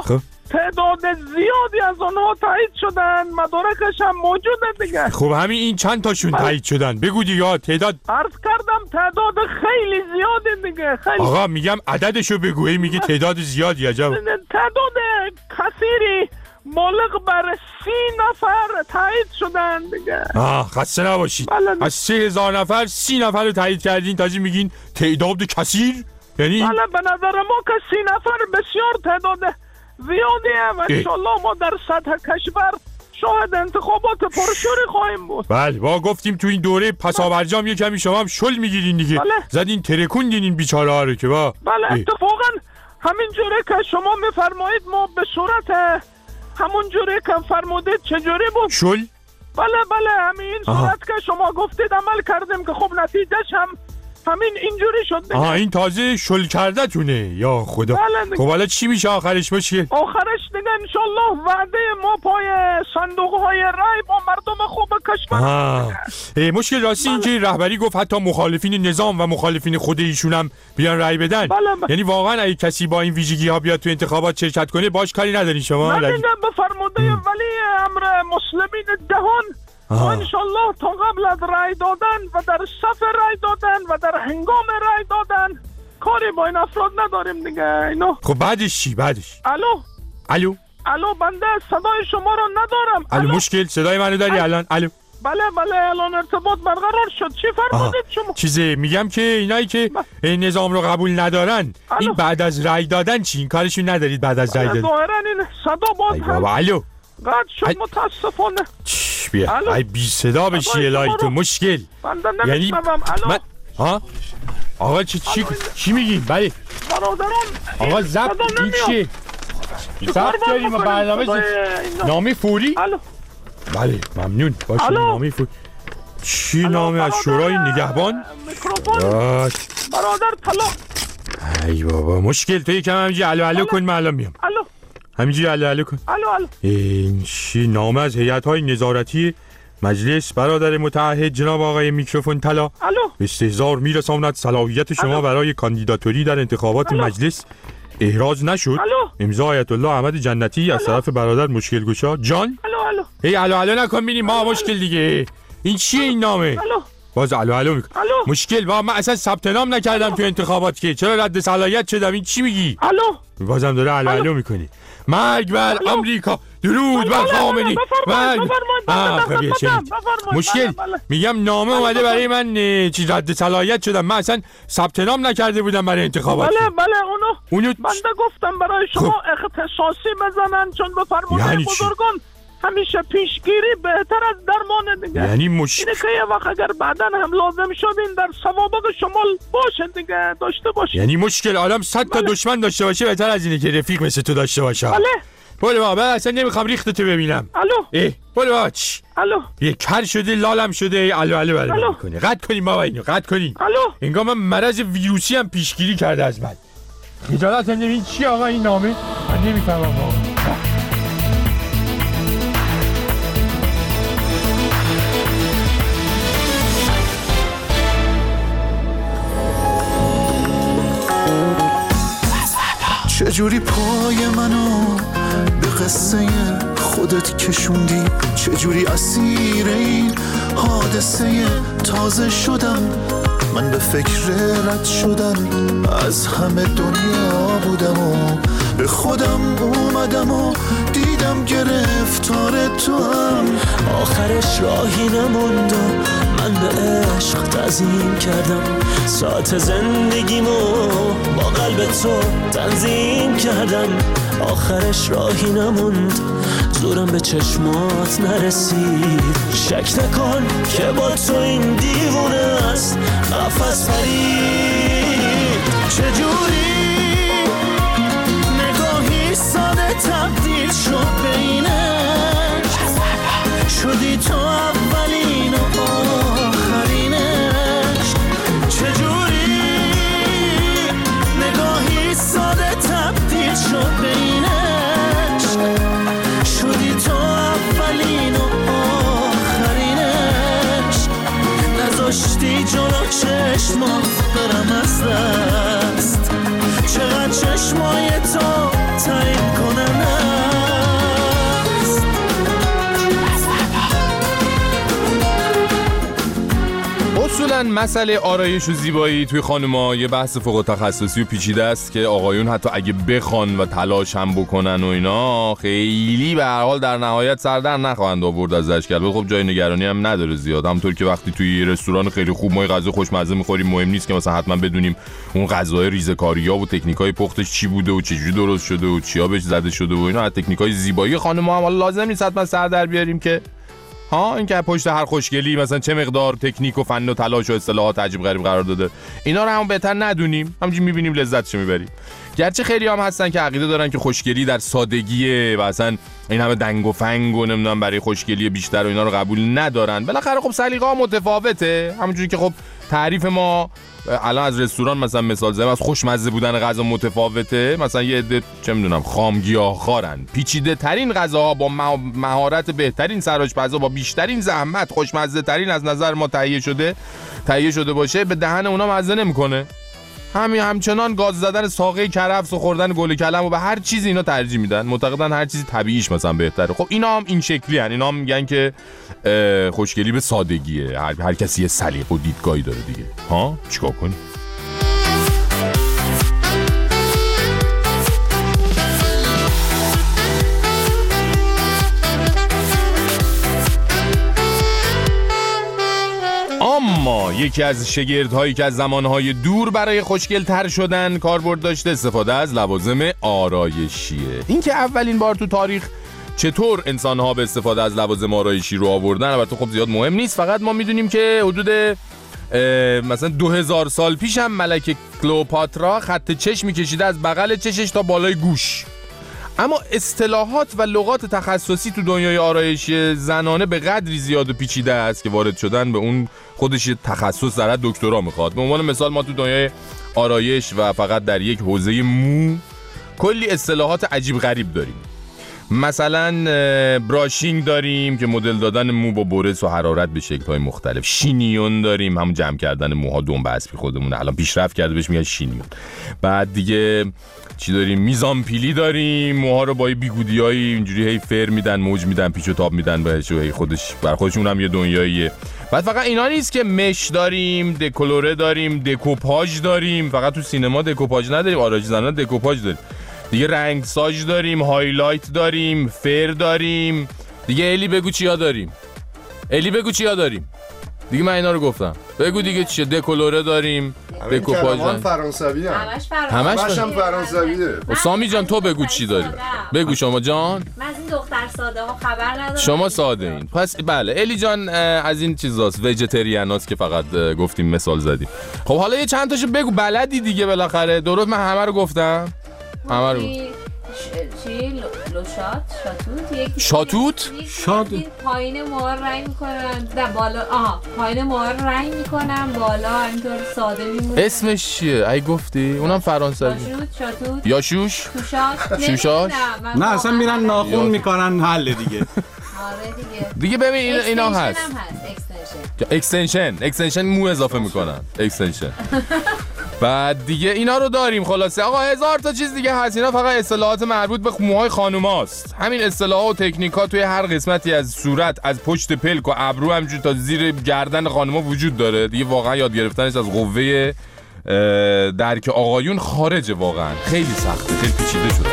تعداد زیادی از اونها تایید شدن، مدارکش هم موجوده دیگه. خب همین این چند تاشون تایید شدن؟ بگو دیگه. تعداد عرض کردم تعداد خیلی زیاده دیگه، خیلی. آقا میگم عددشو بگو. میگه تعداد زیادی. عجب. تعداد کثیری بالغ بر 30 نفر تایید شدن دیگه. خسته نباشید. از 3000 نفر 30 نفر رو تایید کردین، تازه میگین تعداد کثیر؟ یعنی بله به نظر ما که 30 نفر بسیار تعداد زیادیه و انشالله ما در سطح کشور شاهد انتخابات پرشوری خواهیم بود. بله ما گفتیم تو این دوره پسابرجام یه کمی شما هم شل میگیرین دیگه. زدین ترکوندین این بیچاره ها رو که با. بله اتفاقا همین جوره که شما میفرمایید ما به صورت همون جوره که فرمودید چجوری بود؟ شل؟ بله همین صورت که شما گفتید عمل کردیم که خب نتیجهش هم همین اینجوری شد دیگه. این تازه شل کرده تونه یا خدا. خب حالا چی میشه آخرش؟ مشکل آخرش دیگه انشالله وعده ما پای صندوق های رای با مردم خوب کشور. مشکل راستی اینجا رهبری گفت حتی مخالفین نظام و مخالفین خود ایشون هم بیان رای بدن. یعنی واقعا اگه کسی با این ویژگی ها بیاد تو انتخابات شرکت کنه باش کاری نداری شما؟ نه دیگه بفرموده ولی امر مسلمین دهان انشالله تا قبل از رای دادن و در صف رای دادن و در هنگام رای دادن کاری با این افراد نداریم دیگه. اینو خب بعدش چی؟ بعدش الو بنده صدای شما رو ندارم. الو مشکل صدای منو داری الان؟ الو بله الان ارتباط برقرار شد. چی فرمودید شما؟ چیزه میگم که اینایی که نظام رو قبول ندارن این بعد از رای دادن چی؟ این کارشون ندارید بعد از رای دادن؟ ظاهرا این صدا باز هم الو قد شد متاسفانه. بیا ای بی صدا بشی الهی تو. مشکل یعنی آقا چی میگی؟ بله برادران آقا ضبط این چیه؟ ضبط کردیم برنامه نامه فوری؟ بله ممنون باشه. نامه فوری چی؟ نامه از شورای نگهبان؟ برادر طلا. ای بابا مشکل تو یکم همینجی الو کن من الان میام. همینجی الو کن. این چی؟ نامه از هیئت‌های نظارتی مجلس برادر متعهد جناب آقای میکروفون طلا به استحضار میرساند صلاحیت شما برای کاندیداتوری در انتخابات مجلس احراز نشد. امضا آیت الله احمد جنتی از طرف برادر مشکل گشا جان. الو نکن بینیم ما مشکل دیگه. این چیه این نامه؟ باز الو میکن. مشکل با من اصلا ثبت نام نکردم تو انتخابات که چرا رد صلاحیت شدم؟ این چی میگی؟ بازم داره الو میکنی. مرگ بر آمریکا، درود بر خامنه‌ای. مشکل میگم نامه اومده برای من چیز رد صلاحیت شدم. من اصلا ثبت نام نکرده بودم برای انتخابات. بله اونو بنده گفتم برای شما اختصاصی بزنن چون به فرمان بزرگان همیشه پیشگیری بهتر از درمان دیگه. یعنی اینه که یه وقت اگر بعدن هم لازم شدین در سوابق شمال باشه دیگه، داشته باشین. یعنی مشکل آدم 100 تا دشمن داشته باشه بهتر از اینه که رفیق مثل تو داشته باشه. بله بابا اصلا نمیخوام ریختتو ببینم. بله بابا یه کر شده لالم شده الو برای میکنه. قطع کنیم بابا اینو قطع کنیم. انگار من مرض ویروسی هم پیشگیری کرده از من. خجالت نمیدین چی آقا این نامه؟ من نمیفهمم بابا. چجوری پای منو به قصه خودت کشوندی؟ چجوری اسیر این حادثه تازه شدم؟ من به فکر رد شدن از همه دنیا بودم و به خودم اومدم و دیدم گرفتار تو هم. آخرش راهی نموند و من به عشق تعظیم کردم. ساعت زندگیمو با قلب تو تنظیم کردم. آخرش راهی نموند، زورم به چشمات نرسید. شک نکن که با تو این دیوونه است قفس پرید. چجوری نگاهی ساده تبدیل شد به اینش؟ شدی تو اولین و آخرینش. چجوری نگاهی ساده تبدیل شد به اینش؟ شدی تو اولین و آخرینش. نذاشتی جلو چشمات برم از دست. چقدر چشمای تو تعیین کنن اولاً مسئله آرایش و زیبایی توی خانوما یه بحث فوق تخصصی و پیچیده است که آقایون حتی اگه بخوان و تلاش هم بکنن و اینا خیلی به هر حال در نهایت سردر نخواهند آورد ازش. که البته خب جای نگرانی هم نداره زیاد. همونطور که وقتی توی رستوران خیلی خوب ما غذا خوشمزه می‌خوریم مهم نیست که مثلا حتما بدونیم اون غذای ریزکاری‌ها و تکنیکای پختش چی بوده و چجوری درست شده و چیا بهش زده شده و اینا. تکنیکای زیبایی خانم‌ها هم لازم نیست حتما سر در بیاریم که این که پشت هر خوشگلی مثلا چه مقدار تکنیک و فن و تلاش و اصطلاحات عجیب غریب قرار داده، اینا رو هم بهتر ندونیم، همینجوری می‌بینیم لذتشو می‌بریم. گرچه خیلی هم هستن که عقیده دارن که خوشگلی در سادگیه و اصلا این همه دنگ و فنگ و نمیدونم برای خوشگلی بیشتر و اینا رو قبول ندارن. بالاخره خب سلیقه‌ها متفاوته. همونجوری که خب تعریف ما الان از رستوران مثلا مثال زدم، از خوشمزه بودن غذا متفاوته. مثلا یه عده چه میدونم خامگیاه‌خوارن، پیچیده ترین غذاها با مهارت بهترین سرآشپزا با بیشترین زحمت خوشمزه ترین از نظر ما تهیه شده باشه به دهن اونا مزه نمیکنه. همچنان گاز زدن ساقه کرفس و خوردن گل کلم و به هر چیزی اینا ترجیح میدن، معتقدن هر چیزی طبیعیش مثلا بهتره. خب اینا هم این شکلی هن. اینا هم میگن که خوشگلی به سادگیه، هر کسی یه سلیقه و دیدگاهی داره دیگه. چیکار کنی؟ اما یکی از شگردهایی که از زمانهای دور برای خوشگل تر شدن کاربرد داشته استفاده از لوازم آرایشیه. این که اولین بار تو تاریخ چطور انسان‌ها به استفاده از لوازم آرایشی رو آوردن البته خب زیاد مهم نیست. فقط ما میدونیم که حدود مثلا 2000 سال پیش هم ملکه کلئوپاترا خط چشمی کشیده از بغل چشش تا بالای گوش. اما اصطلاحات و لغات تخصصی تو دنیای آرایشی زنانه به قدری زیاد و پیچیده است که وارد شدن به اون خودش تخصص در حد دکترا میخواد. به عنوان مثال ما تو دنیای آرایش و فقط در یک حوزه مو کلی اصطلاحات عجیب غریب داریم. مثلا براشینگ داریم که مدل دادن مو با برس و حرارت به شکل‌های مختلف. شینیون داریم، همون جمع کردن موها دنبه اسبی خودمونه، الان پیشرفت کرده بهش میگن شینیون. بعد دیگه چی داریم؟ میزانپیلی داریم، موها رو با بیگودیایی اینجوری هی فر میدن، موج میدن، پیچ و تاب میدن بهش و هی خودش بر خودشون هم یه دنیاییه. بعد فقط اینا نیست که مش داریم، دکولوره داریم، دکوپاژ داریم. فقط تو سینما دکوپاژ نداریم، آرایش زنان دکوپاژ داریم. دیگه رنگ ساژ داریم، هایلایت داریم، فر داریم. دیگه الی بگو چیا داریم؟ دیگه من اینا رو گفتم. بگو دیگه چیه؟ دکولوره داریم، دکوپاژ فرانسوی همش هم فرانسویه. سامی جان تو بگو چی داری؟ بگو شما جان. من از این دختر ساده ها خبر ندارم. شما ساده این. پس بله الی جان از این چیزاست، ویجیتریاناست که فقط گفتیم مثال زدیم. خب حالا یه چند تاشو بگو، بلدی دیگه بالاخره. درست من همه رو گفتم. همه رو شاتوت پایین موها رنگ میکنن در بالا. پایین موها رنگ میکنن بالا همینطور ساده میمونه. اسمش چیه؟ ای گفتی؟ اونم فرانسوی. شاتوت یا شوشاش. نه اصلا میرن ناخون میکنن حل دیگه. دیگه ببین اینا هست. اکستنشن مو اضافه میکنن. اکستنشن. بعد دیگه اینا رو داریم. خلاصه آقا هزار تا چیز دیگه هست. اینا فقط اصطلاحات مربوط به موهای خانوماست. همین اصطلاحات و تکنیک‌ها توی هر قسمتی از صورت، از پشت پلک و ابرو همینجوری تا زیر گردن خانوما وجود داره. دیگه واقعا یاد گرفتنش از قوه درک آقایون خارجه. واقعا خیلی سخته، خیلی پیچیده شده.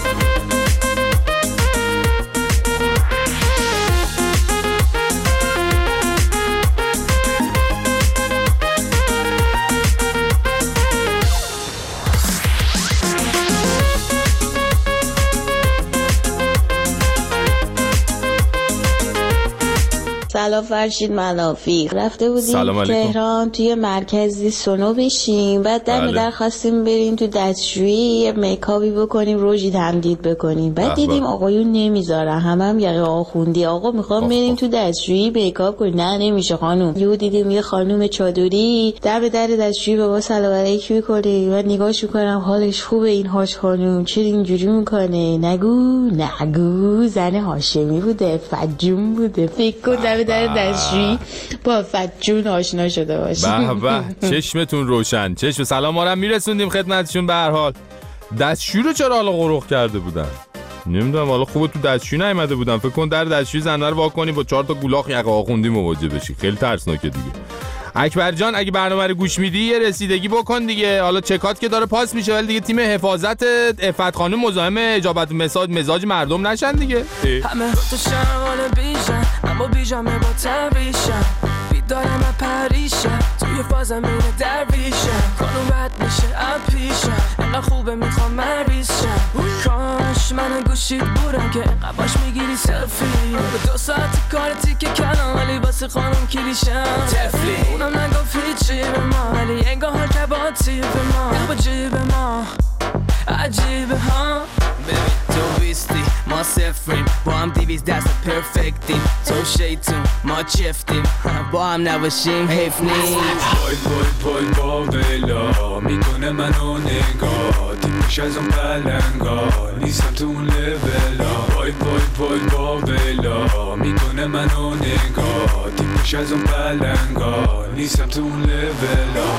سلام فرشید منافی. رفته بودیم تهران توی مرکزی سونو بشیم، بعد در خواستیم بریم تو دستشویی میکاپی بکنیم، روژی تمدید بکنیم. بعد دیدیم آقایون نمیذارن، هم یقه آخوندی. آقا میخوام بریم تو دستشویی میکاپ کنیم. نه نمیشه خانم. یهو دیدیم یه خانم چادری در دستشویی به ما سلام علیک میکنه. من نگاهش میکنم حالش خوبه این هاش خانم، چرا اینجوری میکنه؟ نگو زن هاشمی بوده، فجون بوده. فکر کن در دستشویی با فجون آشنا شده باشه. به چشمتون روشن. چشم سلام ما رو میرسوندیم خدمتشون. به هر حال دستشویی رو چرا حالا قرق کرده بودن؟ نمیدونم. حالا خوبه تو دستشویی نیومده بودن. فکر کن در دستشویی زنه رو وا کنی با 4 تا گولاخ یقه آخوندی مواجه بشی. خیلی ترسناکه دیگه. اکبر جان اگه برنامه رو گوش میدی یه رسیدگی بکن دیگه. حالا چکات که داره پاس میشه ولی دیگه تیم حفاظت عفت خانم مزاحم اجابت مزاج مردم نشن دیگه. همه تو شمال بیشن اما بیجامه با تبیشن بیدارم پریشن توی فازم اینه درویشن خانم بد میشه اپیشن اینقدر خوبه میخوام مریشن کاش من گوشید بودم که اینقدر باش میگیری سلفی به 2 ساعت کار تیکه کلام ولی واسه خانم کلیشن تفلی اونم نگفت هیچی به ما ولی انگار که با تیب ما با جیب ما عجیبه ها ببین تو بیستی ما سفریم با هم دیویز دست پرفکتیم تو شیطون ما چفتیم با هم نباشیم حیف نیست وای با بلا میکنه منو نگاه دیمش از اون بلنگا نیستم تو اون لولا وای با بلا میکنه منو نگاه دیمش از اون بلنگا نیستم تو اون لولا.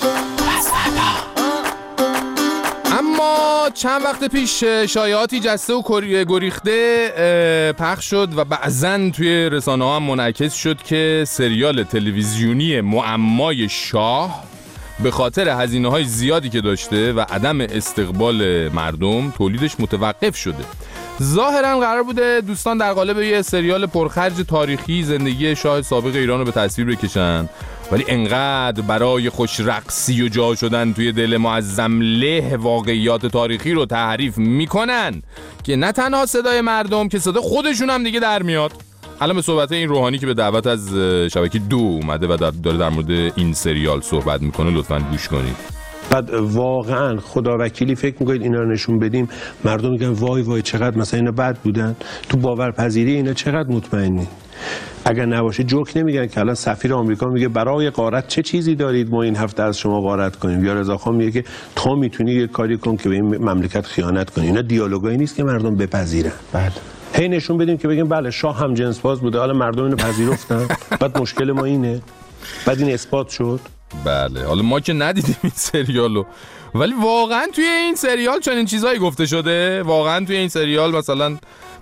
اما چند وقت پیش شایعاتی جسته و گریخته پخش شد و بعضن توی رسانه ها هم منعکس شد که سریال تلویزیونی معمای شاه به خاطر هزینه‌های زیادی که داشته و عدم استقبال مردم تولیدش متوقف شده. ظاهراً قرار بوده دوستان در قالب یه سریال پرخرج تاریخی زندگی شاه سابق ایران رو به تصویر بکشن، ولی انقدر برای خوش رقصی و جا شدن توی دل معظم له واقعیات تاریخی رو تحریف میکنن که نه تنها صدای مردم که صدای خودشون هم دیگه در میاد. الان به صحبت این روحانی که به دعوت از شبکه 2 اومده و داره در مورد این سریال صحبت میکنه لطفاً گوش کنید. بعد واقعا خدا وکیلی فکر میکنید اینا رو نشون بدیم مردم میگن وای چقدر مثلا اینا بد بودن، تو باورپذیری اینا چقدر مطمئنی؟ اگر نباشه جوک نمیگن که الان سفیر آمریکا میگه برای غارت چه چیزی دارید ما این هفته از شما غارت کنیم، یا رضاخان میگه که تو میتونی یه کاری کن که به این مملکت خیانت کنی. اینا دیالوگایی نیست که مردم بپذیرن. بعد هی نشون بدیم که بگیم بله شاه هم جنس باز بوده، حالا مردم اینو پذیرفتن. بعد مشکل ما اینه، بعد این اثبات شد. بله حالا ما که ندیدیم این سریالو، ولی واقعا توی این سریال چنین چیزایی گفته شده. واقعا توی این سریال مثلا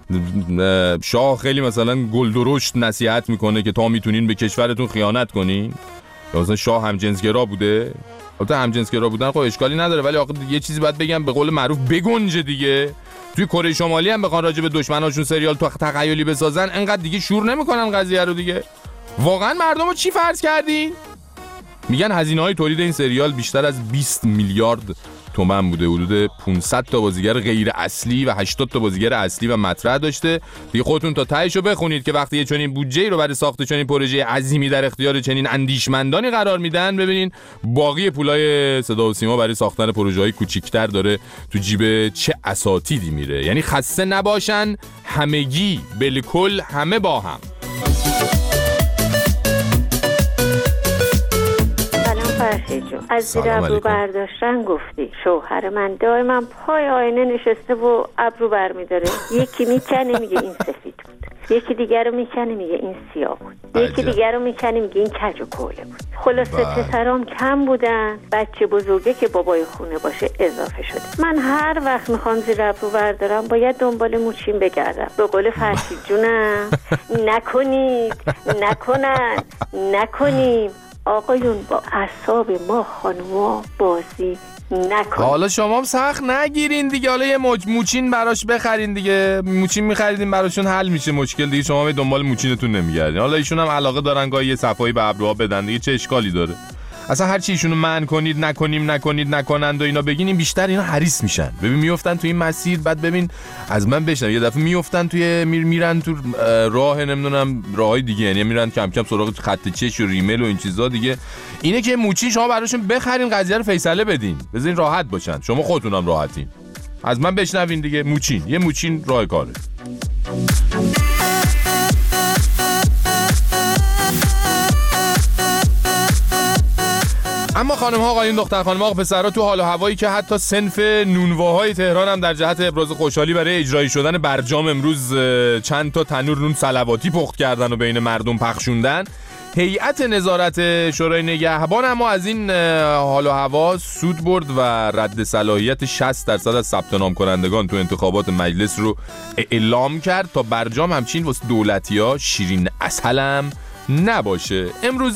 شاه خیلی مثلا گلدرشت نصیحت میکنه که تا میتونین به کشورتون خیانت کنین، یا مثلا شاه همجنسگرا بوده. البته همجنسگرا بودن خب اشکالی نداره، ولی آخه یه چیزی باید بگم به قول معروف بگنجه دیگه. توی کره شمالی هم بخوان راجع به دشمناشون سریال تخیلی بسازن انقدر دیگه شور نمیکنن قضیه رو دیگه. واقعا مردمو چی فرض کردین؟ میگن هزینه‌های تولید این سریال بیشتر از 20 میلیارد تومان بوده. حدود 500 تا بازیگر غیر اصلی و 80 تا بازیگر اصلی و مطرح داشته. دیگه خودتون تا تهشو بخونید که وقتی یه چنین بودجه‌ای رو برای ساخت چنین پروژه عظیمی در اختیار چنین اندیشمندانی قرار میدن، ببینین باقی پولای صدا و سیما برای ساختن پروژه‌های کوچیک‌تر داره تو جیب چه اساتیدی میره. یعنی خسته نباشن همگی، بالکل همه با هم. از زیر ابرو برداشتن گفتی شوهر من دائما پای آینه نشسته و ابرو برمیداره، یکی میکنه میگه این سفید بود، یکی دیگر رو میکنه میگه این سیاه بود، یکی دیگر رو میکنه میگه این کج و کوله بود. خلاصه پسرام کم بودن، بچه بزرگه که بابای خونه باشه اضافه شده. من هر وقت میخوام زیر ابرو بردارم باید دنبال موچین بگردم. به قول فرشید جونم نکنید، نکنیم آقایون، با اعصاب ما خانوما بازی نکن. حالا شما هم سخت نگیرین دیگه، حالا یه موچین براش بخرین دیگه. موچین میخریدین براشون حل میشه مشکل دیگه. شما به دنبال موچینتون نمیگردین. حالا ایشون هم علاقه دارن گاهی یه صفایی به ابروها بدن دیگه، چه اشکالی داره؟ اصلا هر چی ایشونو منع کنید نکنند و اینا بگین، این بیشتر اینا حریص میشن. ببین میافتن تو این مسیر، بعد ببین از من بشن یه دفعه میافتن توی میرن تو راه نمیدونم راههای دیگه، یعنی میرن کم کم سراغ خط چش و ریمل و این چیزا دیگه. اینه که موچین شما براشون بخرین، قضیه رو فیصله بدین، بذارین راحت باشن، شما خودتونم راحتین. از من بشنوین دیگه. یه موچین راه کاره. اما خانم ها، آقایون، دختر خانم ها، پسرها، تو حال و هوایی که حتی صنف نونواهای تهران هم در جهت ابراز خوشحالی برای اجرایی شدن برجام امروز چند تا تنور نون صلواتی پخت کردن و بین مردم پخشوندن، هیئت نظارت شورای نگهبان اما از این حال و هوا سود برد و رد صلاحیت 60% از ثبت نام کنندگان تو انتخابات مجلس رو اعلام کرد تا برجام همچین واسه دولتی‌ها شیرین عسلم نباشه. امروز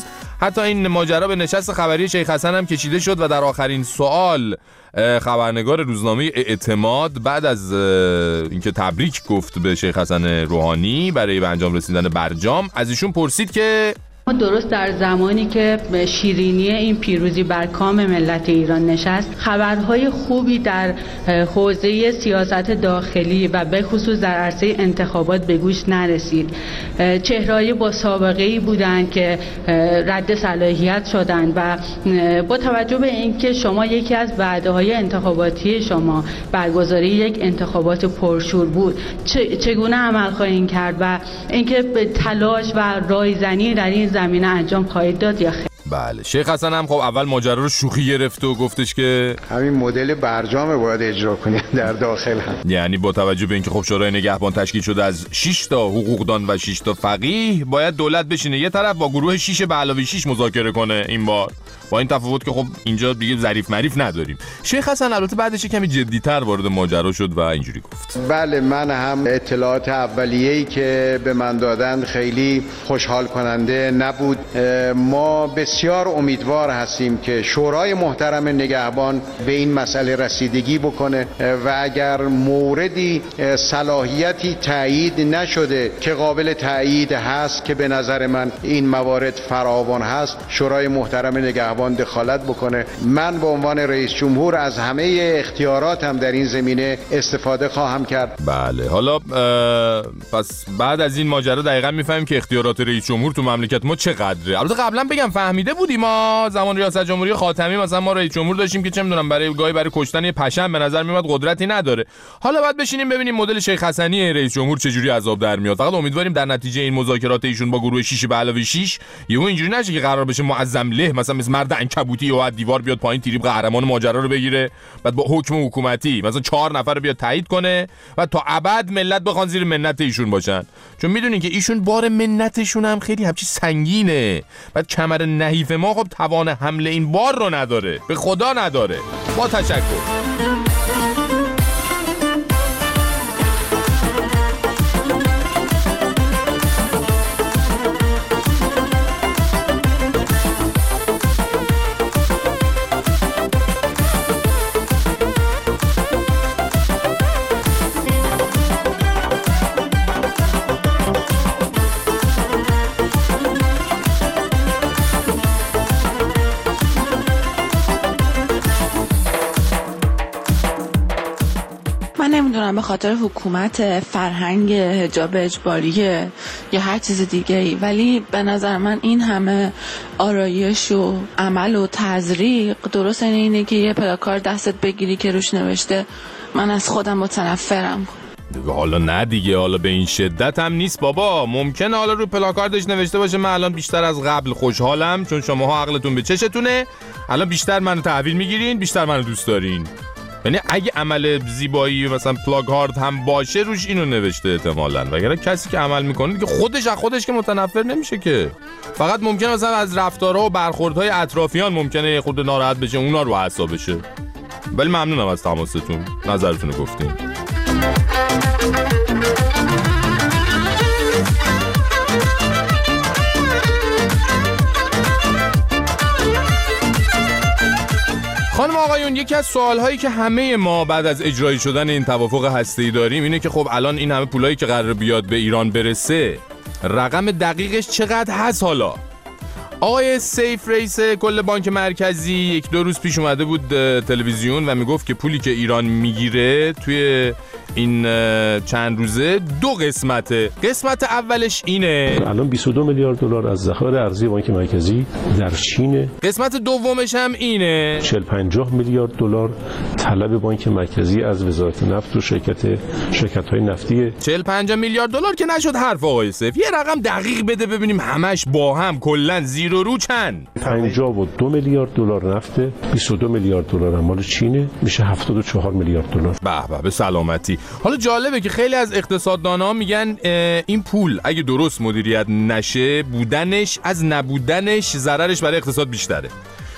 حتی این ماجرا به نشست خبری شیخ حسن هم کشیده شد و در آخرین سوال خبرنگار روزنامه اعتماد بعد از اینکه تبریک گفت به شیخ حسن روحانی برای به انجام رسیدن برجام، از ایشون پرسید که درست در زمانی که شیرینی این پیروزی بر کام ملت ایران نشست، خبرهای خوبی در حوزه سیاست داخلی و به خصوص در عرصه انتخابات به گوش نرسید. چهره‌های با سابقه‌ای بودند که رد صلاحیت شدند و با توجه به اینکه شما یکی از وعده‌های انتخاباتی شما برگزاری یک انتخابات پرشور بود، چگونه عمل خواهید کرد و اینکه به تلاش و رایزنی در این زمینه انجام خواهید داد یا خیر؟ بله، شیخ حسن هم خب اول ماجرا رو شوخی گرفت و گفتش که همین مدل برجام باید اجرا کنید در داخل هم. یعنی با توجه به اینکه خب شورای نگهبان تشکیل شده از 6 تا حقوقدان و 6 تا فقیه، باید دولت بشینه یه طرف با گروه 6 به علاوه 6 مذاکره کنه. این بار با این تفاوت که خب اینجا دیگه ظریف معریف نداریم. شیخ حسن البته بعدش کمی جدی‌تر وارد ماجرا شد و اینجوری گفت: بله، من هم اطلاعات اولیه‌ای که به من دادند خیلی خوشحال کننده نبود. ما بسیار امیدوار هستیم که شورای محترم نگهبان به این مسئله رسیدگی بکنه و اگر موردی صلاحیتی تایید نشده که قابل تایید هست، که به نظر من این موارد فراوان هست، شورای محترم نگهبان دخالت بکنه. من به عنوان رئیس جمهور از همه اختیاراتم در این زمینه استفاده خواهم کرد. بله، حالا پس بعد از این ماجرا دقیقاً میفهمیم که اختیارات رئیس جمهور تو مملکت ما چقدره. البته قبلا بگم فهمیده بودیم ما زمان ریاست جمهوری خاتمی مثلا ما رئیس جمهور داشتیم که چه میدونم برای کشتن یه پشم به نظر میاد قدرتی نداره. حالا بعد بشینیم ببینیم مدل شیخ حسنی رئیس جمهور چجوری عذاب در میاد. فقط امیدواریم در نتیجه این مذاکرات ایشون با گروه 6 به علاوه 6 یهو اینجوری نشه که قرار بشه معظم له مثلا مثل مرد عنکبوتی و از دیوار بیاد پایین تیریب قهرمان ماجرا رو بگیره، بعد با حکم حکومتی مثلا 4 نفر رو بیاد تایید کنه و تا ابد ملت بخوان زیر منت ایشون باشن. چون میدونین که ایشون بار منتشون هم خیلی همچی سنگینه. بعد کمر نحیف ما خب توان حمل این بار رو نداره، به خدا نداره. با تشکر. نمیدونم به خاطر حکومت فرهنگ حجاب اجباریه یا هر چیز دیگه ای، ولی به نظر من این همه آرایش و عمل و تزریق درست اینه که یه پلاکارد دستت بگیری که روش نوشته من از خودم متنفرم. حالا نه دیگه، حالا به این شدت هم نیست بابا. ممکنه حالا رو پلاکاردش نوشته باشه من الان بیشتر از قبل خوشحالم چون شماها عقلتون به چشتونه، الان بیشتر منو تحویل میگیرین، بیشتر منو دوست دارین. یعنی اگه عمل زیبایی مثلا پلاکارد هم باشه روش اینو نوشته احتمالاً، وگرنه کسی که عمل میکنه که خودش که متنفر نمیشه که. فقط ممکنه مثلا از رفتارها و برخوردهای اطرافیان ممکنه خود ناراحت بشه، اونا رو حساب بشه. ولی ممنونم از تماستون، نظرتون رو گفتین. خانم آقایون، یکی از سوالهایی که همه ما بعد از اجرایی شدن این توافق هسته‌ای داریم اینه که خب الان این همه پولایی که قرار بیاد به ایران برسه رقم دقیقش چقدر هست؟ حالا آقای سیف رئیس کل بانک مرکزی 1-2 روز پیش اومده بود تلویزیون و میگفت که پولی که ایران میگیره توی این چند روزه 2 قسمته. قسمت اولش اینه الان 22 میلیارد دلار از ذخایر ارزی بانک مرکزی در چین. قسمت دومش هم اینه 40-50 میلیارد دلار طلب بانک مرکزی از وزارت نفت و شرکت‌های نفتی. 40-50 میلیارد دلار که نشد حرف آقای سیف. یه رقم دقیق بده ببینیم همش با هم کلاً زیر و رو چند. 52 میلیارد دلار نفته، 22 میلیارد دلار مال چینه، میشه 74 میلیارد دلار. به سلامتی. حالا جالبه که خیلی از اقتصاددان‌ها میگن این پول اگه درست مدیریت نشه بودنش از نبودنش ضررش برای اقتصاد بیشتره.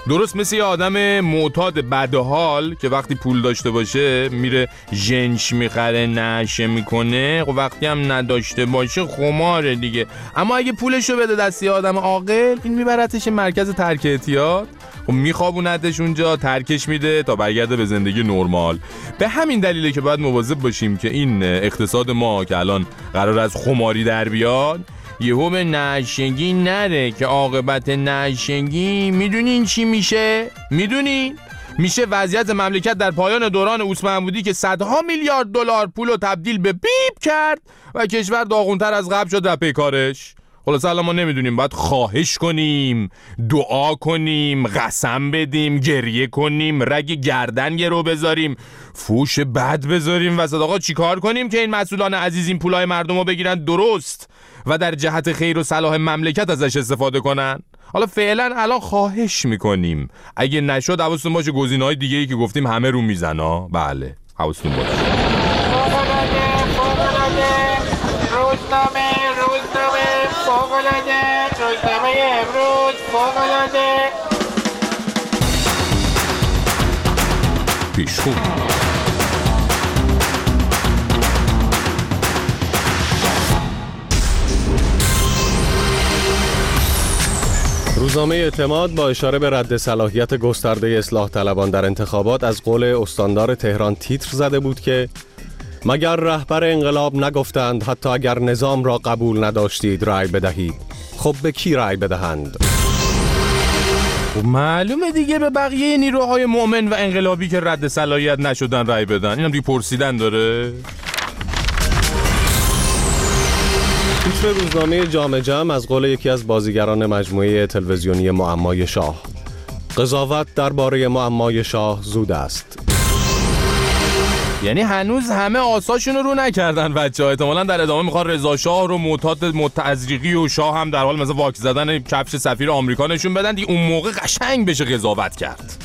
درست مثل یه آدم معتاد بدحال که وقتی پول داشته باشه میره ژنش میخره نشه میکنه، خب وقتی هم نداشته باشه خماره دیگه. اما اگه پولشو بده دست یه آدم عاقل، این میبرتش مرکز ترک اعتیاد، خب میخوابونتش اونجا، ترکش میده تا برگرده به زندگی نرمال. به همین دلیله که باید مواظب باشیم که این اقتصاد ما که الان قرار از خماری در بیاد یهو به نشنگی نره که عاقبت نشنگی میدونین چی میشه؟ میدونین؟ میشه وضعیت مملکت در پایان دوران اوس محمودی که صدها میلیارد دلار پولو تبدیل به بیب کرد و کشور داغونتر از قبل شد در پیکارش. خلاص الان ما نمیدونیم باید خواهش کنیم، دعا کنیم، قسم بدیم، گریه کنیم، رگ گردن گرو بذاریم، فوش بد بذاریم وسط. آقا چی کار کنیم که این مسئولان عزیز این پولای مردم رو بگیرن درست و در جهت خیر و صلاح مملکت ازش استفاده کنن؟ حالا فعلا الان خواهش میکنیم، اگه نشد حواستون باشه گزینه‌های دیگه‌ای که گفتیم همه رو میزنه. بله حواستون باشه. روزنامه امروز فوق‌العاده. پیشخون روزنامه اعتماد با اشاره به رد صلاحیت گسترده اصلاح طلبان در انتخابات از قول استاندار تهران تیتر زده بود که مگر رهبر انقلاب نگفتند حتی اگر نظام را قبول نداشتید رأی بدهید، خب به کی رأی بدهند؟ معلومه دیگه به بقیه نیروهای مؤمن و انقلابی که رد صلاحیت نشدن رأی بدن. اینم دیگه پرسیدن داره. تیتر روزنامه جامعه جمع از قول یکی از بازیگران مجموعه تلویزیونی معمای شاه: قضاوت درباره معمای شاه زود است. یعنی هنوز همه آساشون رو نکردن بچه‌ها. احتمالاً در ادامه میخوان رضا شاه رو معتاد متعزریقی و شاه هم در حال مثلا واکس زدن کفش سفیر آمریکا نشون بدن دیگه، اون موقع قشنگ بشه قضاوت کرد.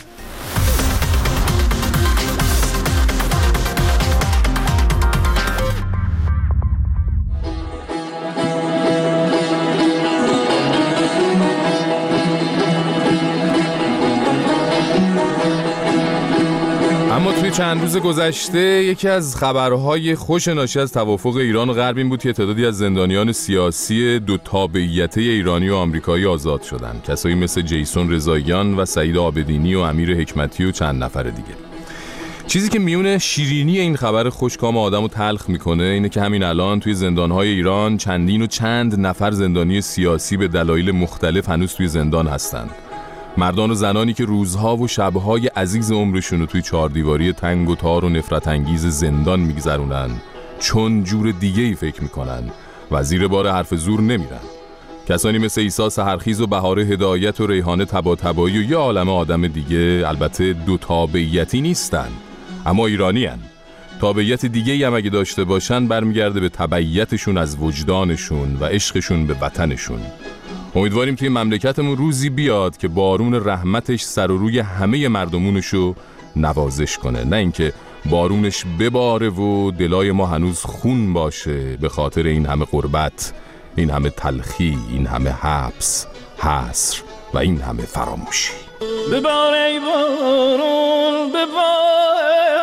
اما توی چند روز گذشته یکی از خبرهای خوش ناشی از توافق ایران و غرب این بود که تعدادی از زندانیان سیاسی دو تابعیته ایرانی و آمریکایی آزاد شدند. کسایی مثل جیسون رضاییان و سعید آبدینی و امیر حکمتی و چند نفر دیگه. چیزی که میونه شیرینی این خبر خوشکام آدمو تلخ میکنه اینه که همین الان توی زندانهای ایران چندین و چند نفر زندانی سیاسی به دلایل مختلف هنوز توی زندان هستند. مردان و زنانی که روزها و شبهای عزیز عمرشون رو توی چهاردیواری تنگ و تار و نفرت انگیز زندان میگذرونن چون جور دیگه‌ای فکر میکنن و زیر بار حرف زور نمیرن. کسانی مثل عیسی سحرخیز و بهاره هدایت و ریحانه طباطبایی و یه عالمه آدم دیگه البته دو تابعیتی نیستن اما ایرانی هن. تابعیت دیگه‌ای هم اگه داشته باشن برمیگرده به تبعیتشون از وجدانشون و عشقشون به وطنشون. امیدواریم توی مملکتمون روزی بیاد که بارون رحمتش سر و روی همه مردمونشو نوازش کنه، نه اینکه بارونش بباره و دلای ما هنوز خون باشه به خاطر این همه غربت، این همه تلخی، این همه حبس، حصر و این همه فراموشی. ببار ای بارون ببار،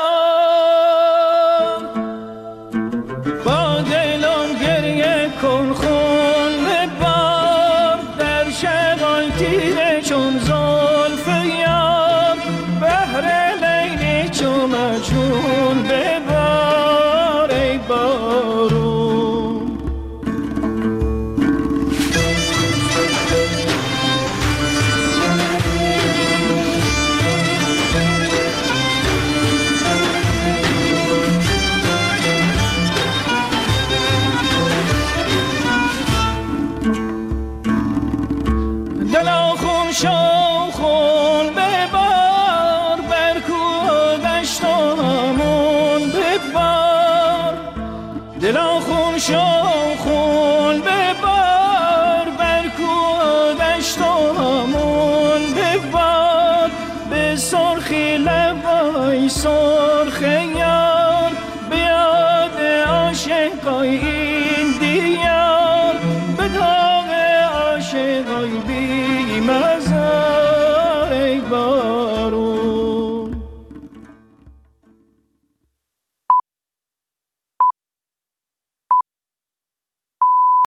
با دلم گریه کن خون ببار، در شبان تیره چون زلف یار، بهر لیلی چون مجنون ببار ای بارون. شاخون ببار بر کودشت همون ببار، دلا خون شاخون ببار بر کودشت همون ببار، به سرخی لبای